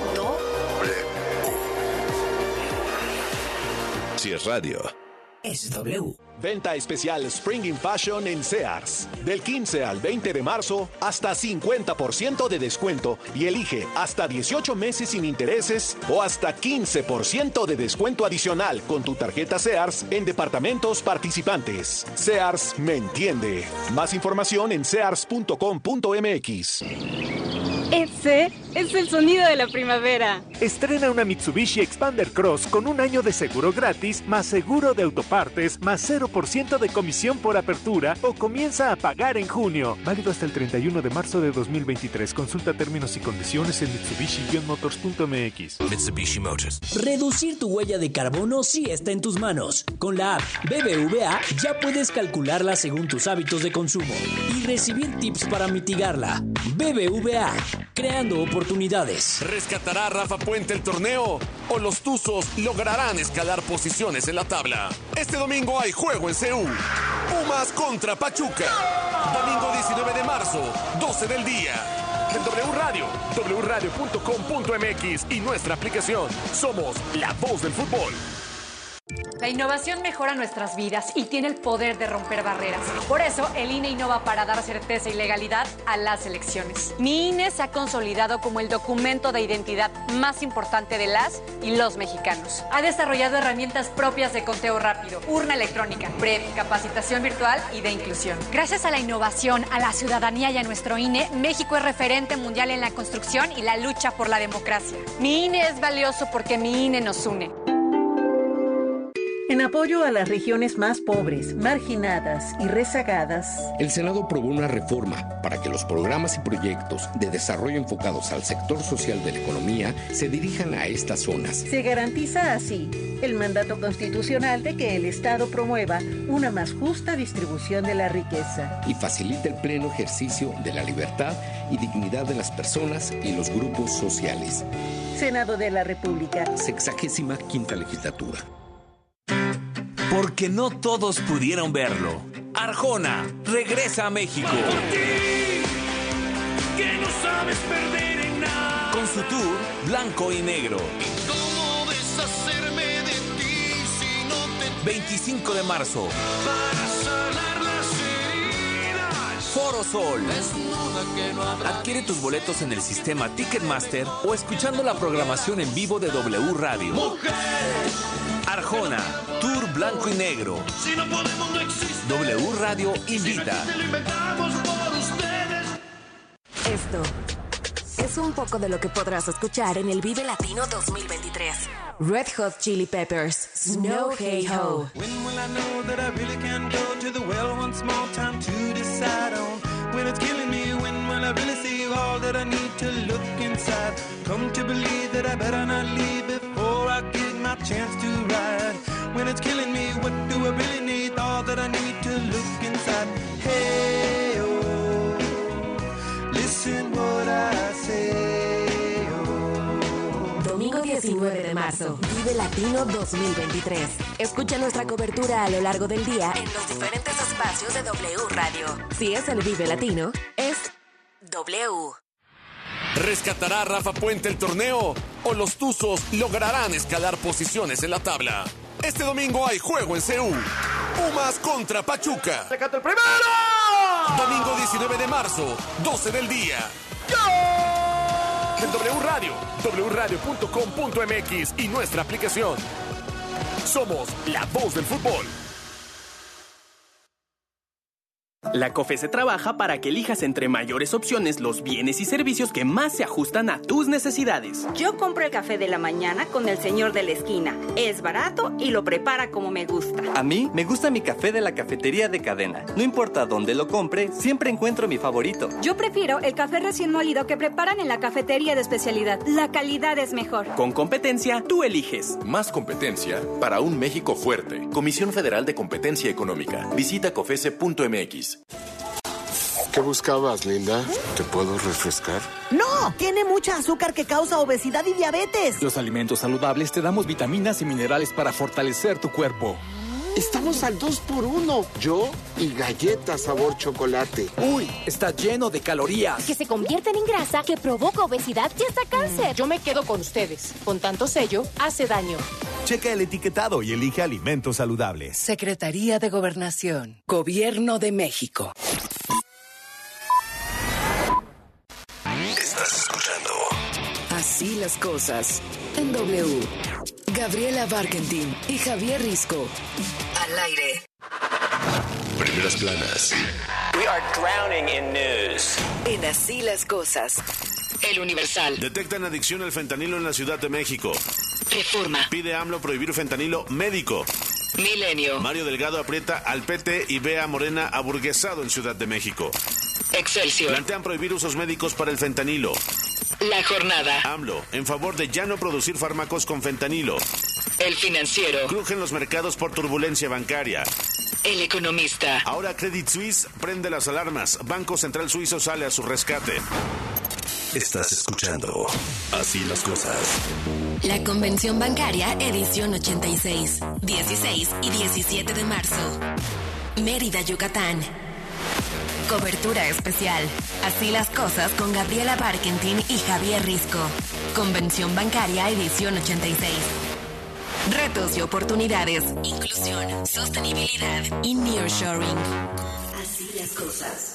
[SPEAKER 21] Si es radio,
[SPEAKER 12] es W.
[SPEAKER 13] Venta especial Spring in Fashion en Sears. Del 15 al 20 de marzo, hasta 50% de descuento y elige hasta 18 meses sin intereses o hasta 15% de descuento adicional con tu tarjeta Sears en departamentos participantes. Sears me entiende. Más información en sears.com.mx.
[SPEAKER 9] Ese es el sonido de la primavera.
[SPEAKER 10] Estrena una Mitsubishi Expander Cross con un año de seguro gratis, más seguro de autopartes, más 0% de comisión por apertura o comienza a pagar en junio. Válido hasta el 31 de marzo de 2023. Consulta términos y condiciones en Mitsubishi-motors.mx.
[SPEAKER 21] Mitsubishi Motors.
[SPEAKER 3] Reducir tu huella de carbono sí está en tus manos. Con la app BBVA ya puedes calcularla según tus hábitos de consumo y recibir tips para mitigarla. BBVA, creando oportunidades.
[SPEAKER 4] ¿Rescatará Rafa Puente el torneo? ¿O los Tuzos lograrán escalar posiciones en la tabla? Este domingo hay juego en CU. Pumas contra Pachuca. Domingo 19 de marzo, 12 del día. En W Radio, wradio.com.mx y nuestra aplicación. Somos la voz del fútbol.
[SPEAKER 22] La innovación mejora nuestras vidas y tiene el poder de romper barreras. Por eso, el INE innova para dar certeza y legalidad a las elecciones. Mi INE se ha consolidado como el documento de identidad más importante de las y los mexicanos. Ha desarrollado herramientas propias de conteo rápido, urna electrónica, PREP, capacitación virtual y de inclusión. Gracias a la innovación, a la ciudadanía y a nuestro INE, México es referente mundial en la construcción y la lucha por la democracia. Mi INE es valioso porque mi INE nos une.
[SPEAKER 23] En apoyo a las regiones más pobres, marginadas y rezagadas,
[SPEAKER 24] el Senado aprobó una reforma para que los programas y proyectos de desarrollo enfocados al sector social de la economía se dirijan a estas zonas.
[SPEAKER 23] Se garantiza así el mandato constitucional de que el Estado promueva una más justa distribución de la riqueza
[SPEAKER 24] y facilite el pleno ejercicio de la libertad y dignidad de las personas y los grupos sociales.
[SPEAKER 23] Senado de la República.
[SPEAKER 24] 65ª legislatura.
[SPEAKER 25] Porque no todos pudieron verlo. Arjona regresa a México.
[SPEAKER 2] Que no sabes perder en nada.
[SPEAKER 25] Con su tour Blanco y Negro.
[SPEAKER 2] ¿Cómo deshacerme de ti si no te...
[SPEAKER 25] 25 de marzo.
[SPEAKER 2] Para sanar las heridas.
[SPEAKER 25] Foro Sol.
[SPEAKER 2] Desnuda que no habrá...
[SPEAKER 25] Adquiere tus boletos en el sistema Ticketmaster o escuchando la programación en vivo de W Radio.
[SPEAKER 2] Mujer.
[SPEAKER 25] Arjona, Tour Blanco y Negro.
[SPEAKER 2] Si no podemos, no existe.
[SPEAKER 25] W Radio invita.
[SPEAKER 2] Si lo inventamos por ustedes.
[SPEAKER 12] Esto es un poco de lo que podrás escuchar en el Vive Latino 2023. Red Hot Chili Peppers, Snow Hey Ho.
[SPEAKER 2] When will I know that I really can go to the well one small time to decide on when it's killing me? When will I really see all that I need to look inside? Come to believe that I better not leave before I get my chance to ride. When it's killing me, what do I really need? All that I need to look inside. Hey, oh, listen what I say.
[SPEAKER 12] Domingo 19 de marzo. marzo. Vive Latino 2023. Escucha nuestra cobertura a lo largo del día en los diferentes espacios de W Radio. Si es el Vive Latino, es W.
[SPEAKER 4] ¿Rescatará Rafa Puente el torneo o los Tuzos lograrán escalar posiciones en la tabla? Este domingo hay juego en CU. Pumas contra Pachuca.
[SPEAKER 1] ¡Rescata el primero!
[SPEAKER 4] Domingo 19 de marzo, 12 del día. En W Radio, wradio.com.mx y nuestra aplicación. Somos la voz del fútbol.
[SPEAKER 5] La COFESE trabaja para que elijas entre mayores opciones los bienes y servicios que más se ajustan a tus necesidades.
[SPEAKER 7] Yo compro el café de la mañana con el señor de la esquina. Es barato y lo prepara como me gusta.
[SPEAKER 8] A mí me gusta mi café de la cafetería de cadena. No importa dónde lo compre, siempre encuentro mi favorito.
[SPEAKER 14] Yo prefiero el café recién molido que preparan en la cafetería de especialidad. La calidad es mejor.
[SPEAKER 5] Con competencia, tú eliges.
[SPEAKER 26] Más competencia para un México fuerte. Comisión Federal de Competencia Económica. Visita cofese.mx.
[SPEAKER 27] ¿Qué buscabas, Linda? ¿Te puedo refrescar?
[SPEAKER 28] ¡No! Tiene mucha azúcar que causa obesidad y diabetes.
[SPEAKER 29] Los alimentos saludables te damos vitaminas y minerales para fortalecer tu cuerpo.
[SPEAKER 27] Estamos al 2x1. Yo y galletas sabor chocolate.
[SPEAKER 29] ¡Uy! Está lleno de calorías.
[SPEAKER 30] Que se convierten en grasa, que provoca obesidad y hasta cáncer.
[SPEAKER 31] Yo me quedo con ustedes. Con tanto sello, hace daño.
[SPEAKER 32] Checa el etiquetado y elige alimentos saludables.
[SPEAKER 33] Secretaría de Gobernación. Gobierno de México.
[SPEAKER 21] Estás escuchando
[SPEAKER 33] Así las cosas. En W. Gabriela Barkentin y Javier Risco. Al aire.
[SPEAKER 21] Primeras planas.
[SPEAKER 34] We are drowning in news.
[SPEAKER 33] En Así las cosas. El Universal.
[SPEAKER 35] Detectan adicción al fentanilo en la Ciudad de México.
[SPEAKER 33] Reforma.
[SPEAKER 35] Pide AMLO prohibir fentanilo médico.
[SPEAKER 33] Milenio.
[SPEAKER 35] Mario Delgado aprieta al PT y ve a Morena aburguesado en Ciudad de México.
[SPEAKER 33] Excelsior.
[SPEAKER 35] Plantean prohibir usos médicos para el fentanilo.
[SPEAKER 33] La Jornada.
[SPEAKER 35] AMLO, en favor de ya no producir fármacos con fentanilo.
[SPEAKER 33] El Financiero.
[SPEAKER 35] Crujen los mercados por turbulencia bancaria.
[SPEAKER 33] El Economista.
[SPEAKER 35] Ahora Credit Suisse prende las alarmas. Banco Central Suizo sale a su rescate.
[SPEAKER 21] Estás escuchando Así las cosas.
[SPEAKER 12] La Convención Bancaria, edición 86, 16 y 17 de marzo. Mérida, Yucatán. Cobertura especial. Así las cosas con Gabriela Barkentin y Javier Risco. Convención Bancaria, edición 86. Retos y oportunidades. Inclusión, sostenibilidad y nearshoring. Así las cosas.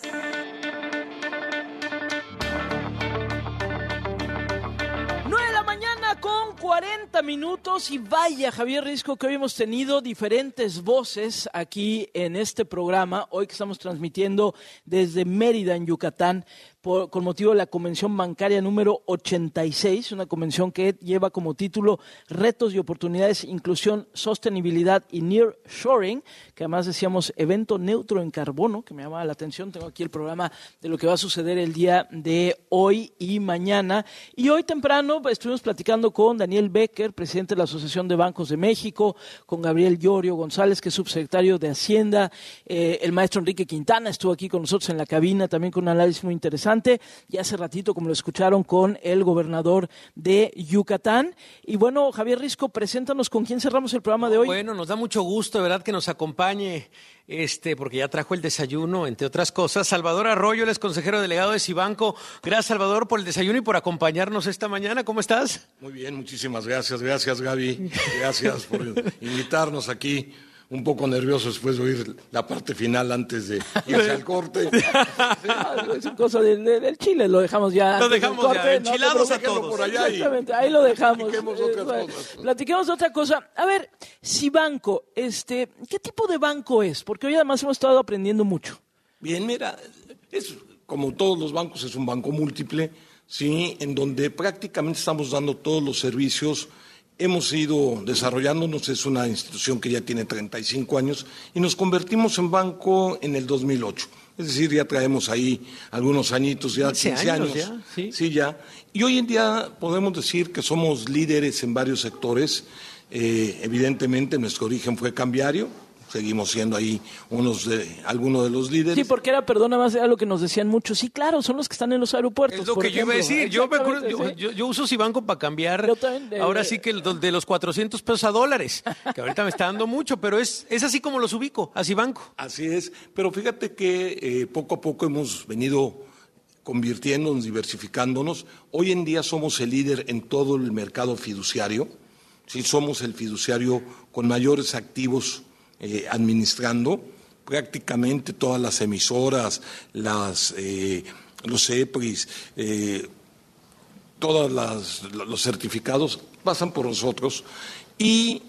[SPEAKER 17] 40 minutos y vaya, Javier Risco, que hoy hemos tenido diferentes voces aquí en este programa, hoy que estamos transmitiendo desde Mérida, en Yucatán, con motivo de la Convención Bancaria número 86, una convención que lleva como título Retos y Oportunidades, Inclusión, Sostenibilidad y Nearshoring, que además decíamos evento neutro en carbono, que me llamaba la atención. Tengo aquí el programa de lo que va a suceder el día de hoy y mañana. Y hoy temprano estuvimos platicando con Daniel Becker, presidente de la Asociación de Bancos de México, con Gabriel Llorio González, que es subsecretario de Hacienda, el maestro Enrique Quintana estuvo aquí con nosotros en la cabina, también con un análisis muy interesante. Y hace ratito, como lo escucharon, con el gobernador de Yucatán. Y bueno, Javier Risco, preséntanos con quién cerramos el programa de hoy.
[SPEAKER 18] Bueno, nos da mucho gusto, de verdad, que nos acompañe, porque ya trajo el desayuno, entre otras cosas. Salvador Arroyo, él es consejero delegado de Cibanco. Gracias, Salvador, por el desayuno y por acompañarnos esta mañana. ¿Cómo estás?
[SPEAKER 36] Muy bien, muchísimas gracias. Gracias, Gaby. Gracias por invitarnos aquí. Un poco nervioso después de oír la parte final antes de irse al corte.
[SPEAKER 17] Es cosa del Chile, lo dejamos ya.
[SPEAKER 18] Lo dejamos
[SPEAKER 17] corte,
[SPEAKER 18] ya, enchilados a todos.
[SPEAKER 36] Por allá.
[SPEAKER 17] Exactamente, ahí lo dejamos.
[SPEAKER 36] Platiquemos otras cosas.
[SPEAKER 17] Platiquemos de otra cosa. A ver, Cibanco, ¿qué tipo de banco es? Porque hoy además hemos estado aprendiendo mucho.
[SPEAKER 36] Bien, mira, es como todos los bancos, es un banco múltiple, sí, en donde prácticamente estamos dando todos los servicios. Hemos ido desarrollándonos, es una institución que ya tiene 35 años y nos convertimos en banco en el 2008. Es decir, ya traemos ahí algunos añitos, ya 15 años.
[SPEAKER 18] Ya, ¿sí?
[SPEAKER 36] Sí, ya. Y hoy en día podemos decir que somos líderes en varios sectores. Evidentemente nuestro origen fue cambiario, seguimos siendo ahí algunos de los líderes.
[SPEAKER 17] Sí, porque era lo que nos decían muchos. Sí, claro, son los que están en los aeropuertos.
[SPEAKER 18] Es lo que yo iba a decir. Yo uso Cibanco para cambiar. Ahora sí que de los 400 pesos a dólares, que ahorita me está dando mucho, pero es así como los ubico, a Cibanco.
[SPEAKER 36] Así es, pero fíjate que poco a poco hemos venido convirtiéndonos, diversificándonos. Hoy en día somos el líder en todo el mercado fiduciario. Sí, somos el fiduciario con mayores activos administrando. Prácticamente todas las emisoras, los EPRIs, todos los certificados pasan por nosotros y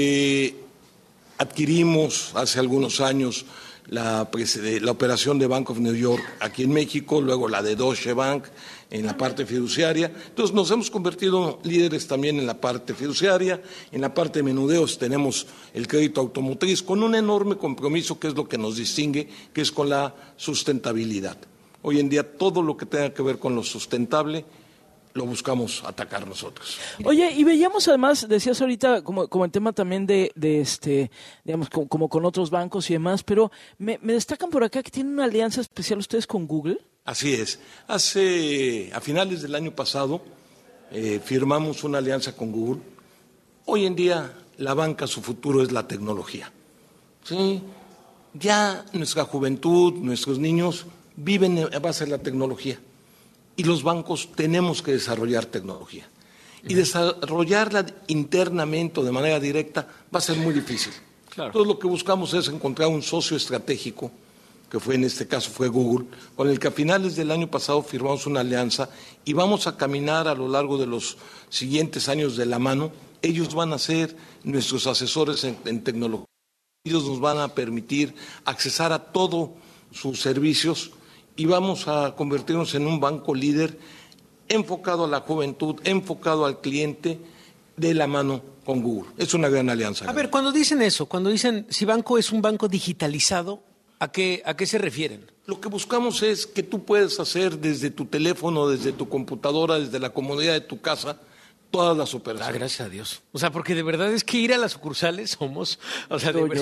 [SPEAKER 36] adquirimos hace algunos años la operación de Bank of New York aquí en México, luego la de Deutsche Bank en la parte fiduciaria. Entonces nos hemos convertido líderes también en la parte fiduciaria. En la parte de menudeos tenemos el crédito automotriz con un enorme compromiso que es lo que nos distingue, que es con la sustentabilidad. Hoy en día todo lo que tenga que ver con lo sustentable lo buscamos atacar nosotros.
[SPEAKER 17] Oye, y veíamos además, decías ahorita, como el tema también de digamos, como con otros bancos y demás, pero me destacan por acá que tienen una alianza especial ustedes con Google.
[SPEAKER 36] Así es. A finales del año pasado firmamos una alianza con Google. Hoy en día la banca, su futuro es la tecnología. ¿Sí? Ya nuestra juventud, nuestros niños viven a base de la tecnología. Y los bancos tenemos que desarrollar tecnología. Y desarrollarla internamente o de manera directa va a ser muy difícil. Claro. Entonces lo que buscamos es encontrar un socio estratégico, que en este caso fue Google, con el que a finales del año pasado firmamos una alianza y vamos a caminar a lo largo de los siguientes años de la mano. Ellos van a ser nuestros asesores en tecnología. Ellos nos van a permitir accesar a todos sus servicios y vamos a convertirnos en un banco líder enfocado a la juventud, enfocado al cliente, de la mano con Google. Es una gran alianza.
[SPEAKER 18] A ver, cuando dicen eso, cuando dicen Cibanco es un banco digitalizado, ¿a qué se refieren?
[SPEAKER 36] Lo que buscamos es que tú puedes hacer desde tu teléfono, desde tu computadora, desde la comodidad de tu casa, todas las operaciones.
[SPEAKER 18] Gracias a Dios. O sea, porque de verdad es que ir a las sucursales somos, o sea, no.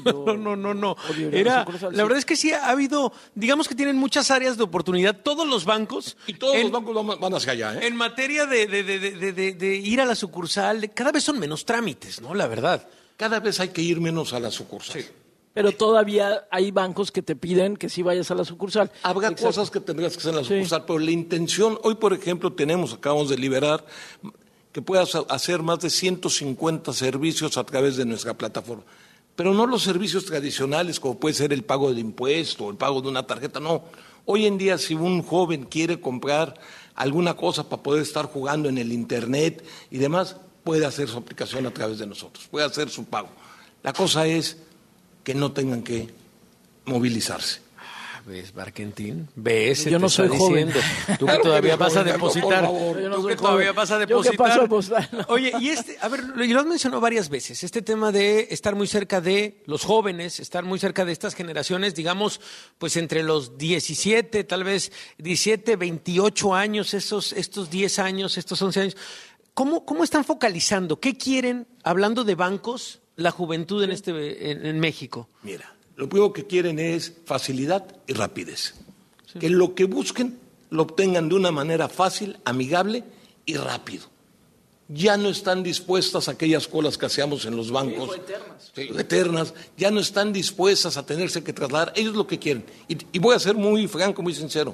[SPEAKER 18] La verdad es que sí ha habido, digamos que tienen muchas áreas de oportunidad todos los bancos.
[SPEAKER 36] Y todos los bancos van hacia allá, ¿eh?
[SPEAKER 18] En materia de ir a la sucursal, cada vez son menos trámites, ¿no? La verdad.
[SPEAKER 36] Cada vez hay que ir menos a la sucursal. Sí.
[SPEAKER 17] Pero todavía hay bancos que te piden que sí vayas a la sucursal.
[SPEAKER 36] Habrá cosas que tendrás que hacer en la sucursal, pero la intención, hoy por ejemplo acabamos de liberar que puedas hacer más de 150 servicios a través de nuestra plataforma. Pero no los servicios tradicionales, como puede ser el pago de impuesto, el pago de una tarjeta, no. Hoy en día, si un joven quiere comprar alguna cosa para poder estar jugando en el Internet y demás, puede hacer su aplicación a través de nosotros, puede hacer su pago. La cosa es que no tengan que movilizarse.
[SPEAKER 18] ¿Ves, Barkentin? ¿Ves?
[SPEAKER 17] Yo no soy joven.
[SPEAKER 18] Tú que todavía vas a depositar. Tú que todavía vas a depositar. Oye, a ver, y lo has mencionado varias veces, este tema de estar muy cerca de los jóvenes, estar muy cerca de estas generaciones, digamos, pues entre los 17, tal vez 17, 28 años, estos 10 años, estos 11 años. ¿Cómo están focalizando? ¿Qué quieren, hablando de bancos, la juventud en México?
[SPEAKER 36] Mira. Lo primero que quieren es facilidad y rapidez. Sí. Que lo que busquen lo obtengan de una manera fácil, amigable y rápido. Ya no están dispuestas a aquellas colas que hacíamos en los bancos. Eternas. Ya no están dispuestas a tenerse que trasladar. Ellos lo que quieren. Y voy a ser muy franco, muy sincero.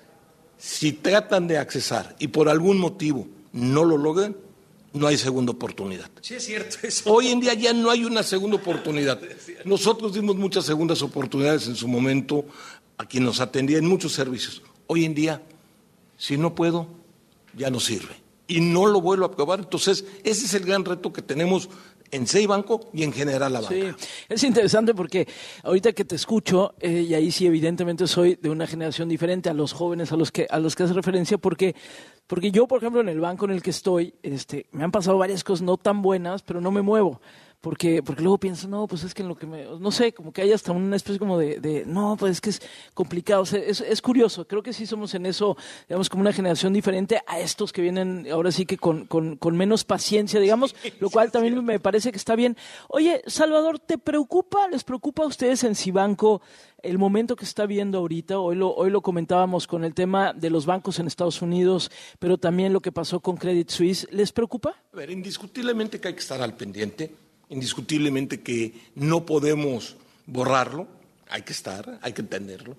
[SPEAKER 36] Si tratan de accesar y por algún motivo no lo logran, no hay segunda oportunidad.
[SPEAKER 18] Sí, es cierto eso.
[SPEAKER 36] Hoy en día ya no hay una segunda oportunidad. Nosotros dimos muchas segundas oportunidades en su momento a quien nos atendía en muchos servicios. Hoy en día, si no puedo, ya no sirve. Y no lo vuelvo a probar. Entonces, ese es el gran reto que tenemos en Cibanco y en general la banca.
[SPEAKER 17] Sí, es interesante porque ahorita que te escucho, y ahí sí evidentemente soy de una generación diferente a los jóvenes a los que haces referencia, porque Porque yo, por ejemplo, en el banco en el que estoy, me han pasado varias cosas no tan buenas, pero no me muevo. Porque luego pienso, no, pues es que en lo que no sé, como que hay hasta una especie como no, pues es que es complicado, o sea, es curioso, creo que sí somos en eso, digamos, como una generación diferente a estos que vienen ahora sí que con menos paciencia, digamos, lo cual también me parece que está bien. Oye, Salvador, les preocupa a ustedes en Cibanco el momento que está viendo ahorita? Hoy lo comentábamos con el tema de los bancos en Estados Unidos, pero también lo que pasó con Credit Suisse, ¿les preocupa?
[SPEAKER 36] A ver, indiscutiblemente que hay que estar al pendiente. Indiscutiblemente que no podemos borrarlo, hay que entenderlo.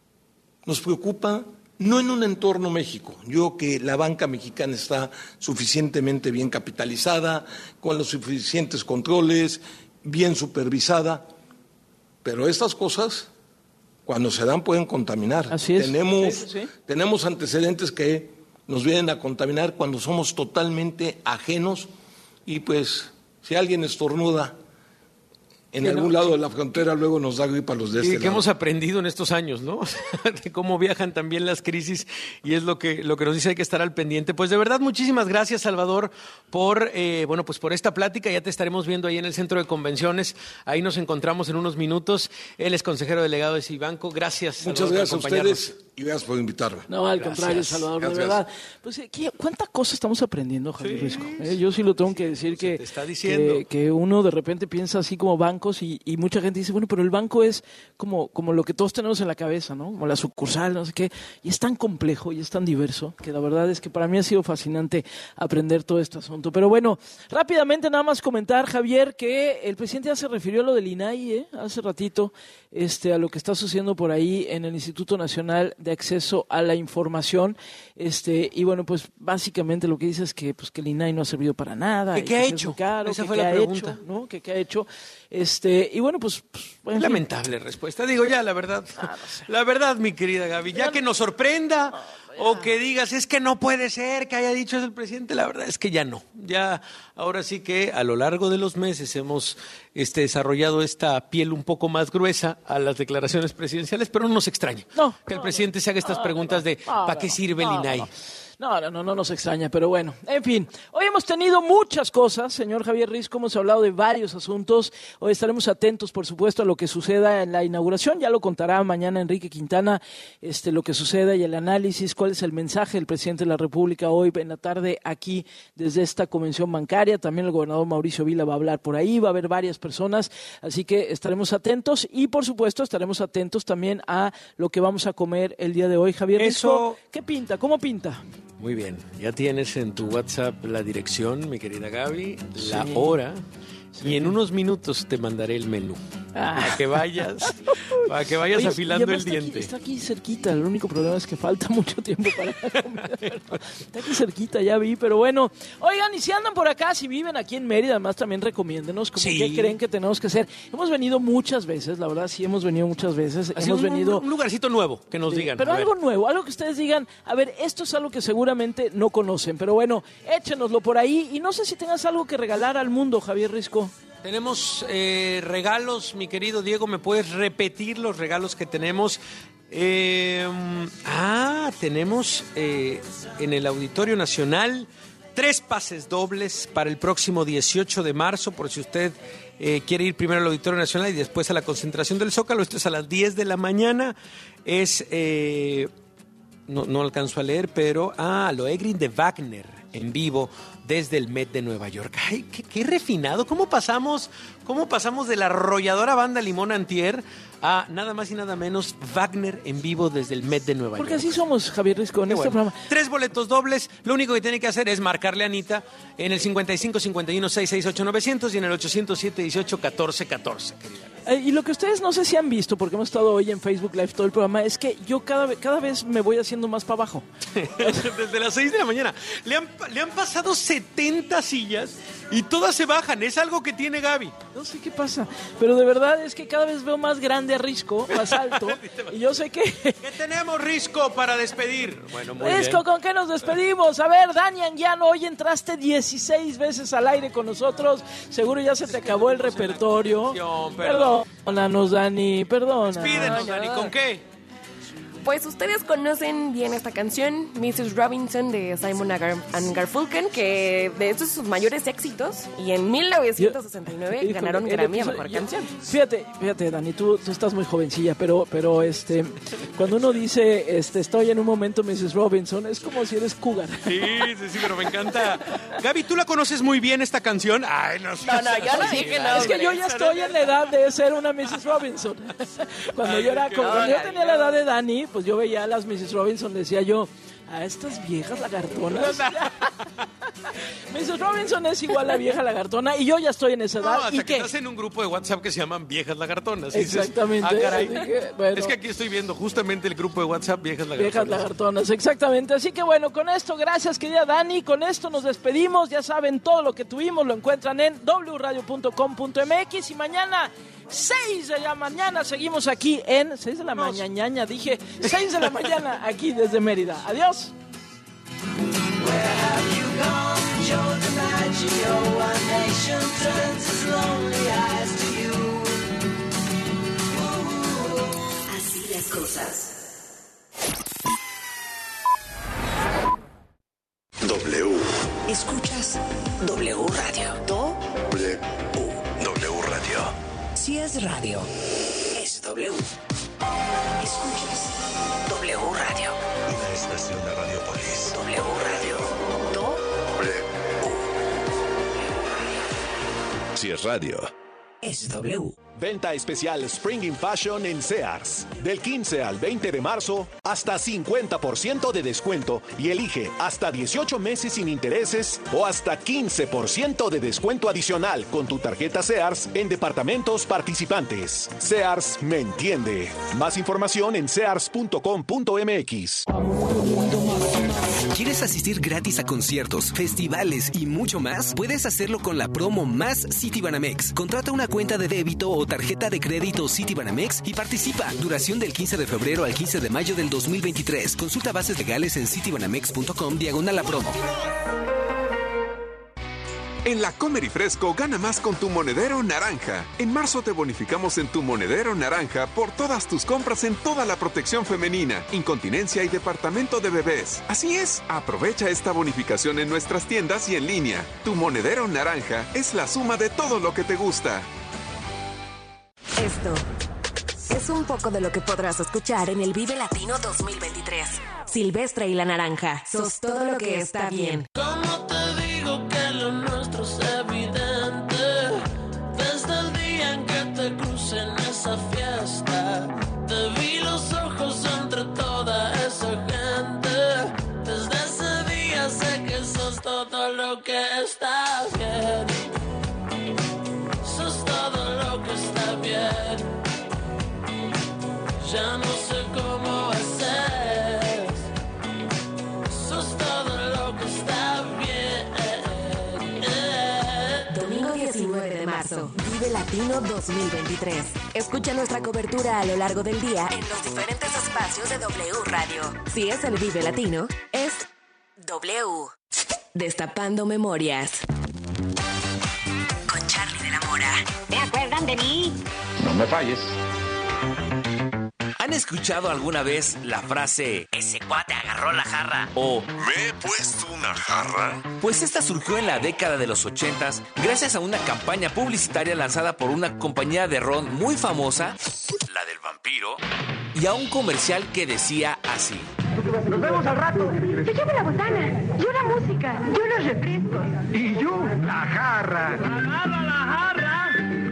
[SPEAKER 36] Nos preocupa no en un entorno México. Yo creo que la banca mexicana está suficientemente bien capitalizada, con los suficientes controles, bien supervisada, pero estas cosas, cuando se dan, pueden contaminar.
[SPEAKER 17] Así es.
[SPEAKER 36] Tenemos antecedentes que nos vienen a contaminar cuando somos totalmente ajenos y pues... Si alguien estornuda en algún lado de la frontera, luego nos da gripa a los de este lado.
[SPEAKER 18] Que hemos aprendido en estos años, ¿no? De cómo viajan también las crisis, y es lo que nos dice, hay que estar al pendiente. Pues de verdad, muchísimas gracias, Salvador, por esta plática. Ya te estaremos viendo ahí en el centro de convenciones. Ahí nos encontramos en unos minutos. Él es consejero delegado de Cibanco. Gracias.
[SPEAKER 36] Muchas gracias a ustedes y gracias por invitarme.
[SPEAKER 17] No, al contrario, Salvador, de verdad. Pues, ¿cuánta cosa estamos aprendiendo, Javier Risco? Yo sí lo tengo que decir, que uno de repente piensa así como bancos y mucha gente dice, bueno, pero el banco es como lo que todos tenemos en la cabeza, ¿no? Como la sucursal, no sé qué. Y es tan complejo y es tan diverso que la verdad es que para mí ha sido fascinante aprender todo este asunto. Pero bueno, rápidamente nada más comentar, Javier, que el presidente ya se refirió a lo del INAI, hace ratito, a lo que está sucediendo por ahí en el Instituto Nacional de Acceso a la Información, y bueno, pues básicamente lo que dice es que el INAI no ha servido para nada.
[SPEAKER 18] ¿Qué ha hecho? Esa fue la pregunta.
[SPEAKER 17] ¿No? ¿Qué ha hecho? Y bueno, pues
[SPEAKER 18] lamentable respuesta. Digo, ya, la verdad. No sé. La verdad, mi querida Gaby, ya que nos sorprenda o que digas, es que no puede ser que haya dicho eso el presidente, la verdad es que ya no. Ya, ahora sí que a lo largo de los meses hemos desarrollado esta piel un poco más gruesa a las declaraciones presidenciales, pero no nos extraña que el presidente se haga estas preguntas de ¿para qué sirve el INAI?
[SPEAKER 17] No nos extraña, pero bueno, en fin. Hoy hemos tenido muchas cosas, señor Javier Risco, hemos hablado de varios asuntos. Hoy estaremos atentos, por supuesto, a lo que suceda en la inauguración. Ya lo contará mañana Enrique Quintana, lo que suceda y el análisis, cuál es el mensaje del presidente de la República hoy en la tarde aquí desde esta convención bancaria. También el gobernador Mauricio Vila va a hablar por ahí, va a haber varias personas, así que estaremos atentos y, por supuesto, estaremos atentos también a lo que vamos a comer el día de hoy. Javier Risco, ¿qué pinta? ¿Cómo pinta?
[SPEAKER 18] Muy bien, ya tienes en tu WhatsApp la dirección, mi querida Gaby, la hora, y en unos minutos te mandaré el menú. Para que vayas
[SPEAKER 17] Oye,
[SPEAKER 18] afilando el diente.
[SPEAKER 17] Está aquí cerquita, el único problema es que falta mucho tiempo para comer. Está aquí cerquita, ya vi, pero bueno. Oigan, y si andan por acá, si viven aquí en Mérida, además también recomiéndenos qué creen que tenemos que hacer. Hemos venido muchas veces, la verdad sí hemos venido muchas veces.
[SPEAKER 18] Un lugarcito nuevo, que nos digan.
[SPEAKER 17] Pero algo nuevo, algo que ustedes digan, a ver, esto es algo que seguramente no conocen, pero bueno, échenoslo por ahí. Y no sé si tengas algo que regalar al mundo, Javier Risco.
[SPEAKER 18] Tenemos regalos, mi querido Diego, ¿me puedes repetir los regalos que tenemos? Tenemos en el Auditorio Nacional 3 pases dobles para el próximo 18 de marzo, por si usted quiere ir primero al Auditorio Nacional y después a la concentración del Zócalo. Esto es a las 10 de la mañana. No alcanzo a leer, pero Lohengrin de Wagner en vivo desde el Met de Nueva York. Ay, qué refinado. ¿Cómo pasamos de la arrolladora banda Limón Antier a nada más y nada menos Wagner en vivo desde el Met de Nueva York?
[SPEAKER 17] Porque así somos, Javier Risco, en este programa.
[SPEAKER 18] 3 boletos dobles. Lo único que tiene que hacer es marcarle a Anita en el 55 51 668 900 y en el 807 18 14 14.
[SPEAKER 17] Y lo que ustedes no sé si han visto, porque hemos estado hoy en Facebook Live todo el programa, es que yo cada vez me voy haciendo más para abajo.
[SPEAKER 18] Desde las 6 de la mañana. Le han pasado 70 sillas y todas se bajan. Es algo que tiene Gaby.
[SPEAKER 17] No sé qué pasa, pero de verdad es que cada vez veo más grande a Risco, más alto, y yo sé que...
[SPEAKER 18] ¿Qué tenemos, Risco, para despedir? Bueno, muy
[SPEAKER 17] Risco,
[SPEAKER 18] bien.
[SPEAKER 17] ¿Con qué nos despedimos? A ver, Dani Anguiano, hoy entraste 16 veces al aire con nosotros. Seguro ya se te acabó el repertorio.
[SPEAKER 18] Perdónanos,
[SPEAKER 17] Dani, perdona.
[SPEAKER 18] Despídenos, Dani, ¿con qué?
[SPEAKER 1] pues ustedes conocen bien esta canción, Mrs. Robinson de Simon and Garfunkel, que de estos sus mayores éxitos, y en 1969 ganaron Grammy a Mejor Canción.
[SPEAKER 17] Fíjate, Dani, tú estás muy jovencilla, pero cuando uno dice estoy en un momento Mrs. Robinson, es como si eres cougar.
[SPEAKER 18] Sí, pero me encanta. Gaby, ¿tú la conoces muy bien esta canción? Ay,
[SPEAKER 1] no, yo no dije no.
[SPEAKER 17] Es que yo ya estoy en la edad de ser una Mrs. Robinson. Cuando yo tenía la edad de Dani, pues yo veía a las Mrs. Robinson, decía yo, a estas viejas lagartonas. Mrs. Robinson es igual a vieja lagartona y yo ya estoy en esa edad.
[SPEAKER 18] No, hasta
[SPEAKER 17] ¿Y
[SPEAKER 18] que
[SPEAKER 17] qué?
[SPEAKER 18] estás en un grupo de WhatsApp que se llaman Viejas Lagartonas.
[SPEAKER 17] Exactamente.
[SPEAKER 18] Dices, caray.
[SPEAKER 17] Bueno.
[SPEAKER 18] Es que aquí estoy viendo justamente el grupo de WhatsApp Viejas Lagartonas.
[SPEAKER 17] Viejas Lagartonas, exactamente. Así que bueno, con esto, gracias querida Dani. Con esto nos despedimos. Ya saben, todo lo que tuvimos lo encuentran en wradio.com.mx y mañana 6 de la mañana seguimos aquí en 6 de la mañana, dije 6 de la mañana aquí desde Mérida. Adiós.
[SPEAKER 12] Así las cosas.
[SPEAKER 21] W.
[SPEAKER 12] Escuchas W Radio.
[SPEAKER 21] W Radio.
[SPEAKER 12] Si es radio, es W. Escuchas W Radio.
[SPEAKER 21] Una estación de Radiopolis.
[SPEAKER 12] W Radio.
[SPEAKER 21] W. Si es radio,
[SPEAKER 12] es W.
[SPEAKER 2] Venta especial Spring in Fashion en Sears. Del 15 al 20 de marzo, hasta 50% de descuento y elige hasta 18 meses sin intereses o hasta 15% de descuento adicional con tu tarjeta Sears en departamentos participantes. Sears me entiende. Más información en sears.com.mx.
[SPEAKER 3] ¿Quieres asistir gratis a conciertos, festivales y mucho más? Puedes hacerlo con la promo Más Citibanamex. Contrata una cuenta de débito o tarjeta de crédito Citibanamex y participa. Duración del 15 de febrero al 15 de mayo del 2023. Consulta bases legales en citibanamex.com/la promo.
[SPEAKER 6] En la Comer y Fresco gana más con tu monedero naranja. En marzo te bonificamos en tu monedero naranja por todas tus compras en toda la protección femenina, incontinencia y departamento de bebés. Así es, aprovecha esta bonificación en nuestras tiendas y en línea. Tu monedero naranja es la suma de todo lo que te gusta.
[SPEAKER 12] Esto es un poco de lo que podrás escuchar en el Vive Latino 2023. Silvestre y la Naranja. Sos todo lo que está bien.
[SPEAKER 9] ¿Cómo te digo que lo nuestro es evidente? Desde el día en que te crucé en esa fiesta, te vi los ojos entre toda esa gente. Desde ese día sé que sos todo lo que está bien. Sos todo lo que está bien. Ya no sé cómo hacer. Sos todo lo que está bien.
[SPEAKER 12] Domingo 19 de marzo, Vive Latino 2023. Escucha nuestra cobertura a lo largo del día en los diferentes espacios de W Radio. Si es el Vive Latino, es W. Destapando Memorias. Con Charlie de la Mora.
[SPEAKER 10] ¿Te acuerdan de mí?
[SPEAKER 11] No me falles.
[SPEAKER 13] ¿Han escuchado alguna vez la frase "ese cuate agarró la jarra" o
[SPEAKER 21] ¿me he puesto una jarra?
[SPEAKER 13] Pues esta surgió en la década de los 80s gracias a una campaña publicitaria lanzada por una compañía de ron muy famosa, la del vampiro, y a un comercial que decía así:
[SPEAKER 10] nos vemos al rato. Yo llevo la botana, yo la música, yo los refrescos.
[SPEAKER 11] Y yo la jarra.
[SPEAKER 10] Agarra la jarra.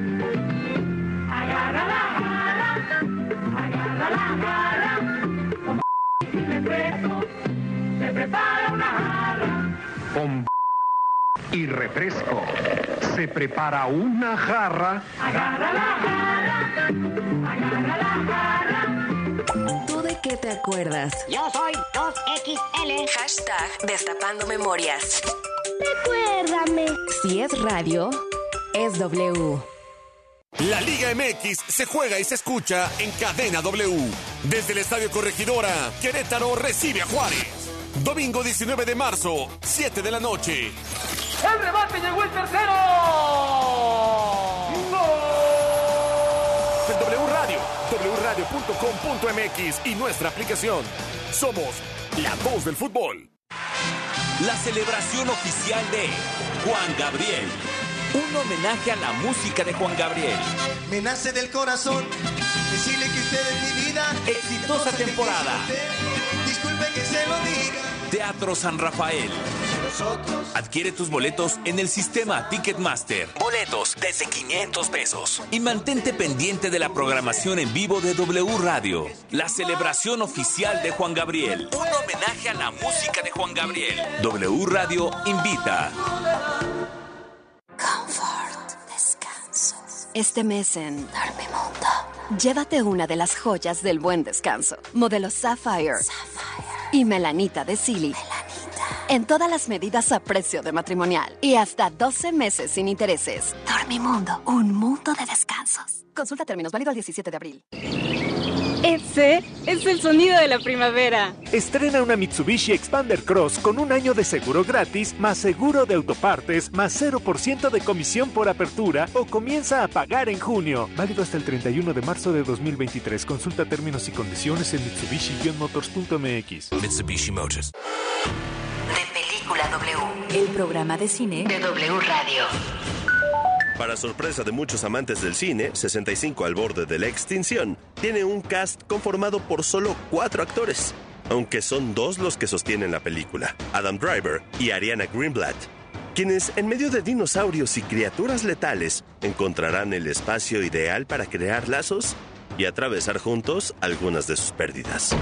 [SPEAKER 10] Agarra la jarra. Agarra la jarra. Con y refresco se prepara una jarra.
[SPEAKER 11] Con y refresco se prepara una jarra.
[SPEAKER 10] Agarra la jarra. Agarra la jarra.
[SPEAKER 12] ¿Tú de qué te acuerdas?
[SPEAKER 10] Yo soy 2XL.
[SPEAKER 12] Hashtag Destapando Memorias.
[SPEAKER 10] Recuérdame.
[SPEAKER 12] Si es radio, es W.
[SPEAKER 4] La Liga MX se juega y se escucha en Cadena W. Desde el Estadio Corregidora, Querétaro recibe a Juárez. Domingo 19 de marzo, 7 de la noche.
[SPEAKER 15] ¡El remate llegó el tercero! ¡Gol!
[SPEAKER 4] En W Radio, wradio.com.mx. www.juangabriel.com.mx y nuestra aplicación. Somos la voz del fútbol.
[SPEAKER 13] La celebración oficial de Juan Gabriel. Un homenaje a la música de Juan Gabriel.
[SPEAKER 5] Me nace del corazón decirle que usted es mi vida.
[SPEAKER 13] Exitosa temporada.
[SPEAKER 5] Disculpe que se lo diga.
[SPEAKER 13] Teatro San Rafael. Adquiere tus boletos en el sistema Ticketmaster. Boletos desde 500 pesos. Y mantente pendiente de la programación en vivo de W Radio. La celebración oficial de Juan Gabriel. Un homenaje a la música de Juan Gabriel. W Radio invita.
[SPEAKER 7] Comfort, descanso. Este mes en Dormimundo, llévate una de las joyas del buen descanso. Modelo Sapphire y Melanita de Silly. En todas las medidas a precio de matrimonial. Y hasta 12 meses sin intereses. Dormimundo, un mundo de descansos. Consulta términos, válido al 17 de abril.
[SPEAKER 8] Ese es el sonido de la primavera.
[SPEAKER 14] Estrena una Mitsubishi Expander Cross con un año de seguro gratis, más seguro de autopartes, más 0% de comisión por apertura o comienza a pagar en junio. Válido hasta el 31 de marzo de 2023. Consulta términos y condiciones en Mitsubishi-motors.mx.
[SPEAKER 13] Mitsubishi Motors.
[SPEAKER 7] De Película W, el programa de cine de W Radio.
[SPEAKER 21] Para sorpresa de muchos amantes del cine, 65 al borde de la extinción tiene un cast conformado por solo 4 actores, aunque son 2 los que sostienen la película, Adam Driver y Ariana Greenblatt, quienes en medio de dinosaurios y criaturas letales encontrarán el espacio ideal para crear lazos y atravesar juntos algunas de sus pérdidas.